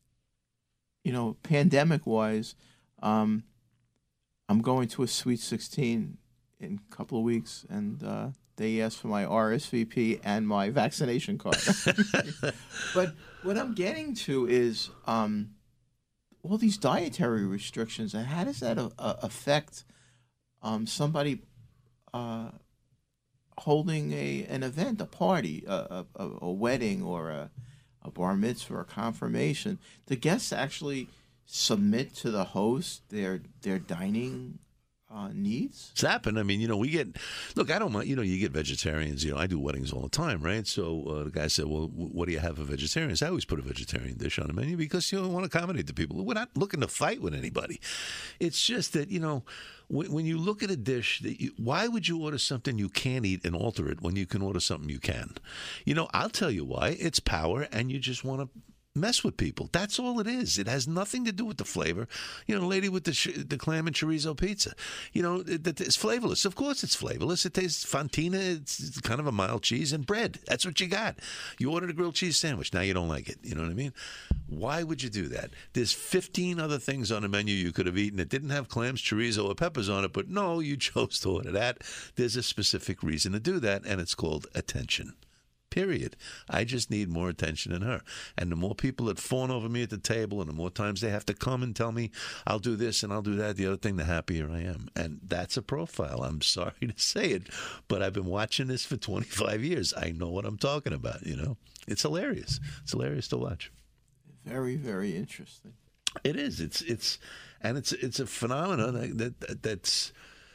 you know, pandemic-wise, um, I'm going to a Sweet sixteen in a couple of weeks, and uh, they asked for my R S V P and my vaccination card. But what I'm getting to is um, all these dietary restrictions, and how does that uh, affect um, somebody uh, holding a an event, a party, a, a, a wedding, or a, a bar mitzvah, or a confirmation? The guests actually submit to the host their their dining uh, needs? It's happened. I mean, you know, we get, look, I don't mind, you know, you get vegetarians, you know, I do weddings all the time, right? So uh, the guy said, well, what do you have for vegetarians? I always put a vegetarian dish on the menu because, you know, I want to accommodate the people. We're not looking to fight with anybody. It's just that, you know, when, when you look at a dish, that you, why would you order something you can't eat and alter it when you can order something you can? You know, I'll tell you why. It's power, and you just want to mess with people. That's all it is. It has nothing to do with the flavor. You know, the lady with the sh- the clam and chorizo pizza, you know, it, it, it's flavorless. Of course it's flavorless. It tastes fontina. It's, it's kind of a mild cheese and bread. That's what you got. You ordered a grilled cheese sandwich. Now you don't like it. You know what I mean? Why would you do that? There's fifteen other things on the menu you could have eaten that didn't have clams, chorizo, or peppers on it, but no, you chose to order that. There's a specific reason to do that, and it's called attention. Period. I just need more attention than her. And the more people that fawn over me at the table and the more times they have to come and tell me, I'll do this and I'll do that, the other thing, the happier I am. And that's a profile. I'm sorry to say it, but I've been watching this for twenty-five years. I know what I'm talking about, you know. It's hilarious. It's hilarious to watch. Very, very interesting. It is. It's, it's, and it's, it's a phenomenon that, that that's,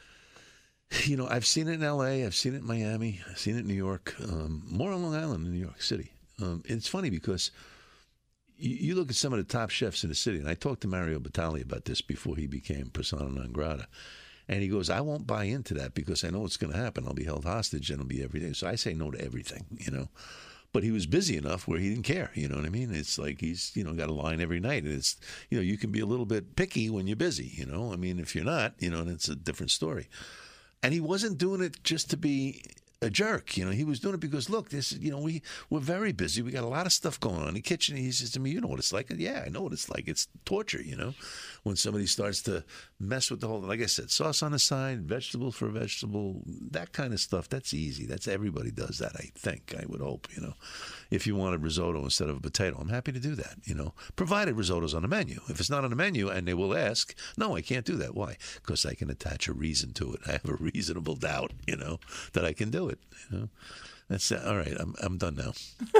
you know, I've seen it in L A, I've seen it in Miami, I've seen it in New York, um, more on Long Island than New York City. Um, it's funny because you, you look at some of the top chefs in the city, and I talked to Mario Batali about this before he became persona non grata, and he goes, I won't buy into that because I know what's going to happen. I'll be held hostage and it'll be everything. So I say no to everything, you know. But he was busy enough where he didn't care, you know what I mean? It's like he's, you know, got a line every night. And it's, you know, you can be a little bit picky when you're busy, you know. I mean, if you're not, you know, and it's a different story. And he wasn't doing it just to be a jerk, you know. He was doing it because, look, this, you know, we we're very busy. We got a lot of stuff going on in the kitchen. And he says to me, "You know what it's like?" And, yeah, I know what it's like. It's torture, you know, when somebody starts to mess with the whole. Like I said, sauce on the side, vegetable for vegetable, that kind of stuff. That's easy. That's everybody does that. I think. I would hope, you know. If you wanted risotto instead of a potato, I'm happy to do that, you know, provided risotto's on the menu. If it's not on the menu, and they will ask, no, I can't do that. Why? Because I can attach a reason to it. I have a reasonable doubt, you know, that I can do it. You know, that's uh, all right. I'm I'm done now.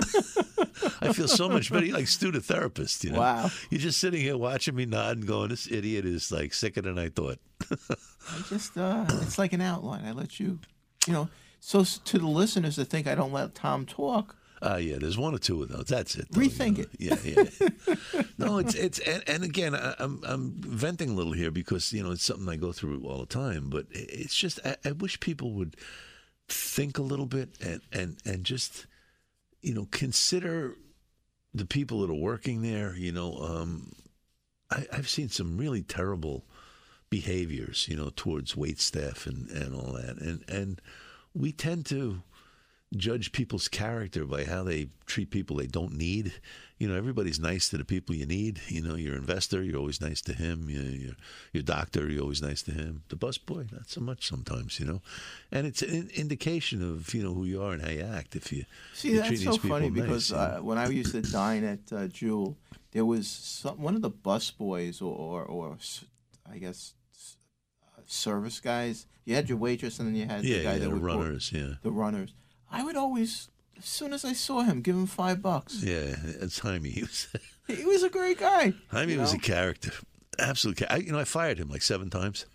I feel so much better. You're like Stu, the therapist, you know. Wow. You're just sitting here watching me nod and going, this idiot is like sicker than I thought. I just, uh, it's like an outline. I let you, you know. So to the listeners that think I don't let Tom talk. Uh, yeah, there's one or two of those. That's it. Though, Rethink you know? it. Yeah, yeah. No, it's it's and, and again, I, I'm I'm venting a little here because you know it's something I go through all the time. But it's just I, I wish people would think a little bit and and and just you know consider the people that are working there. You know, um, I, I've seen some really terrible behaviors, you know, towards wait staff and, and all that, and and we tend to judge people's character by how they treat people they don't need. You know, everybody's nice to the people you need. You know, your investor, you're always nice to him. You know, your, your doctor, you're always nice to him. The busboy, not so much sometimes, you know. And it's an indication of, you know, who you are and how you act. If you See, you that's treat so these people funny nice, because you know? uh, when I used to dine at uh, Jewel, there was some, one of the busboys or, or, or, I guess, uh, service guys. You had your waitress and then you had yeah, the guy yeah, that the would runners, yeah. the runners. I would always, as soon as I saw him, give him five bucks. Yeah, it's Jaime. He was, He was a great guy. Jaime you was know? a character. Absolutely. I, you know, I fired him like seven times.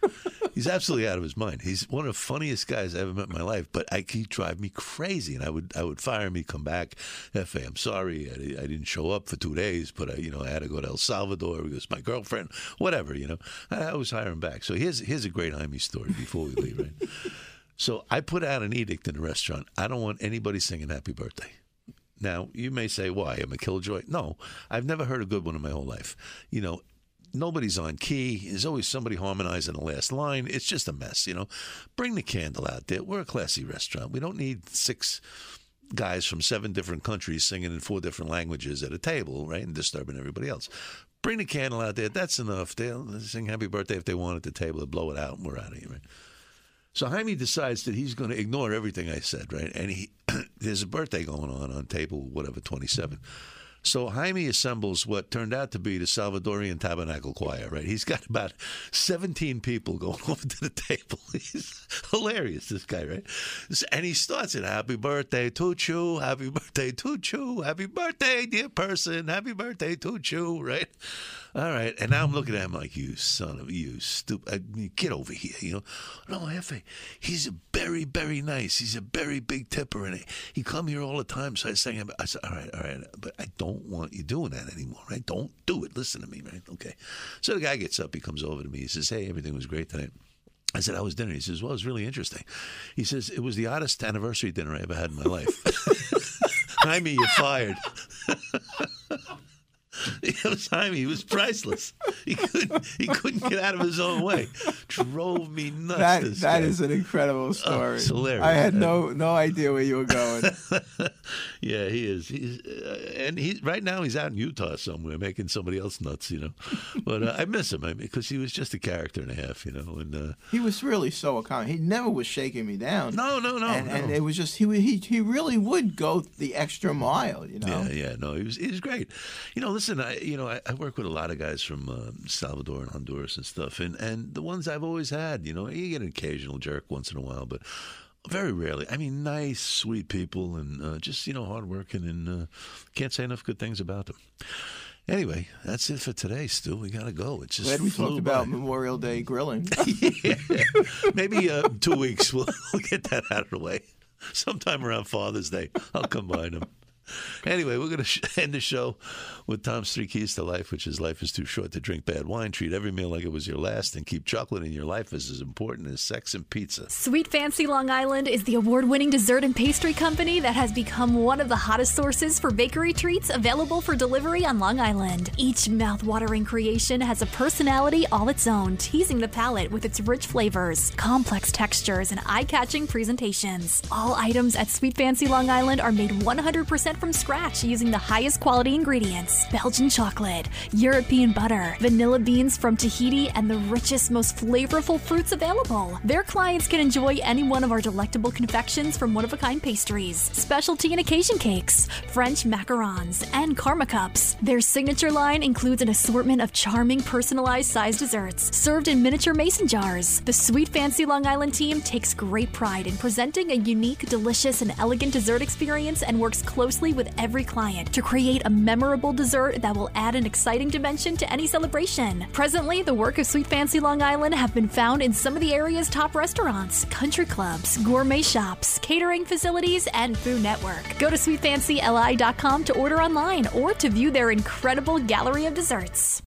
He's absolutely out of his mind. He's one of the funniest guys I ever met in my life, but I, he'd drive me crazy. And I would I would fire him. He'd come back. F A, I'm sorry. I, I didn't show up for two days, but I, you know, I had to go to El Salvador because my girlfriend, whatever, you know. I, I was hiring back. So here's, here's a great Jaime story before we leave, right? So I put out an edict in the restaurant. I don't want anybody singing happy birthday. Now, you may say, why? I'm a killjoy. No, I've never heard a good one in my whole life. You know, nobody's on key. There's always somebody harmonizing the last line. It's just a mess, you know. Bring the candle out there. We're a classy restaurant. We don't need six guys from seven different countries singing in four different languages at a table, right, and disturbing everybody else. Bring the candle out there. That's enough. They'll sing happy birthday if they want at the table and blow it out, and we're out of here, right? So Jaime decides that he's going to ignore everything I said, right? And he there's a birthday going on on table, whatever, twenty-seven. So Jaime assembles what turned out to be the Salvadorian Tabernacle Choir, right? He's got about seventeen people going over to the table. He's hilarious, this guy, right? And he starts it, happy birthday to you, happy birthday to you, happy birthday, dear person, happy birthday to you, right? All right, and now I'm looking at him like, you son of you stupid, get over here, you know. No, F A, he's a very, very nice. He's a very big tipper, and he, he come here all the time. So I sang, I said, all right, all right, but I don't want you doing that anymore, right? Don't do it. Listen to me, right? Okay. So the guy gets up, he comes over to me, he says, hey, everything was great tonight. I said, how was dinner? He says, well, it was really interesting. He says, it was the oddest anniversary dinner I ever had in my life. Jaime, you're fired. It was Jaime. He was priceless. He couldn't. He couldn't get out of his own way. Drove me nuts. That this that guy. is an incredible story. Oh, it's hilarious. I had no no idea where you were going. Yeah, he is. He's uh, and he right now he's out in Utah somewhere making somebody else nuts. You know, but uh, I miss him I mean, because he was just a character and a half. You know, and uh, he was really so accommodating. He never was shaking me down. No, no, no. And, no. and it was just he he he really would go the extra mile. You know. Yeah, yeah. No, he was he was great. You know, listen. I you know I, I work with a lot of guys from uh, Salvador and Honduras and stuff, and and the ones I've always had. You know, you get an occasional jerk once in a while, but very rarely. I mean, nice, sweet people, and uh, just you know, hardworking, and uh, can't say enough good things about them. Anyway, that's it for today, Stu. We got to go. It's just Glad we flew talked about by. Memorial Day grilling. Yeah. Maybe uh, two weeks we'll, we'll get that out of the way. Sometime around Father's Day, I'll combine them. Anyway, we're going to end the show with Tom's Three Keys to Life, which is life is too short to drink bad wine. Treat every meal like it was your last, and keep chocolate in your life is as important as sex and pizza. Sweet Fancy Long Island is the award-winning dessert and pastry company that has become one of the hottest sources for bakery treats available for delivery on Long Island. Each mouth-watering creation has a personality all its own, teasing the palate with its rich flavors, complex textures, and eye-catching presentations. All items at Sweet Fancy Long Island are made one hundred percent from scratch using the highest quality ingredients: Belgian chocolate, European butter, vanilla beans from Tahiti, and the richest, most flavorful fruits available. Their clients can enjoy any one of our delectable confections from one-of-a-kind pastries, specialty and occasion cakes, French macarons, and karma cups. Their signature line includes an assortment of charming, personalized sized desserts served in miniature mason jars. The Sweet Fancy Long Island team takes great pride in presenting a unique, delicious, and elegant dessert experience and works closely with every client to create a memorable dessert that will add an exciting dimension to any celebration. Presently, the work of Sweet Fancy Long Island have been found in some of the area's top restaurants, country clubs, gourmet shops, catering facilities, and Food Network. Go to sweet fancy l i dot com to order online or to view their incredible gallery of desserts.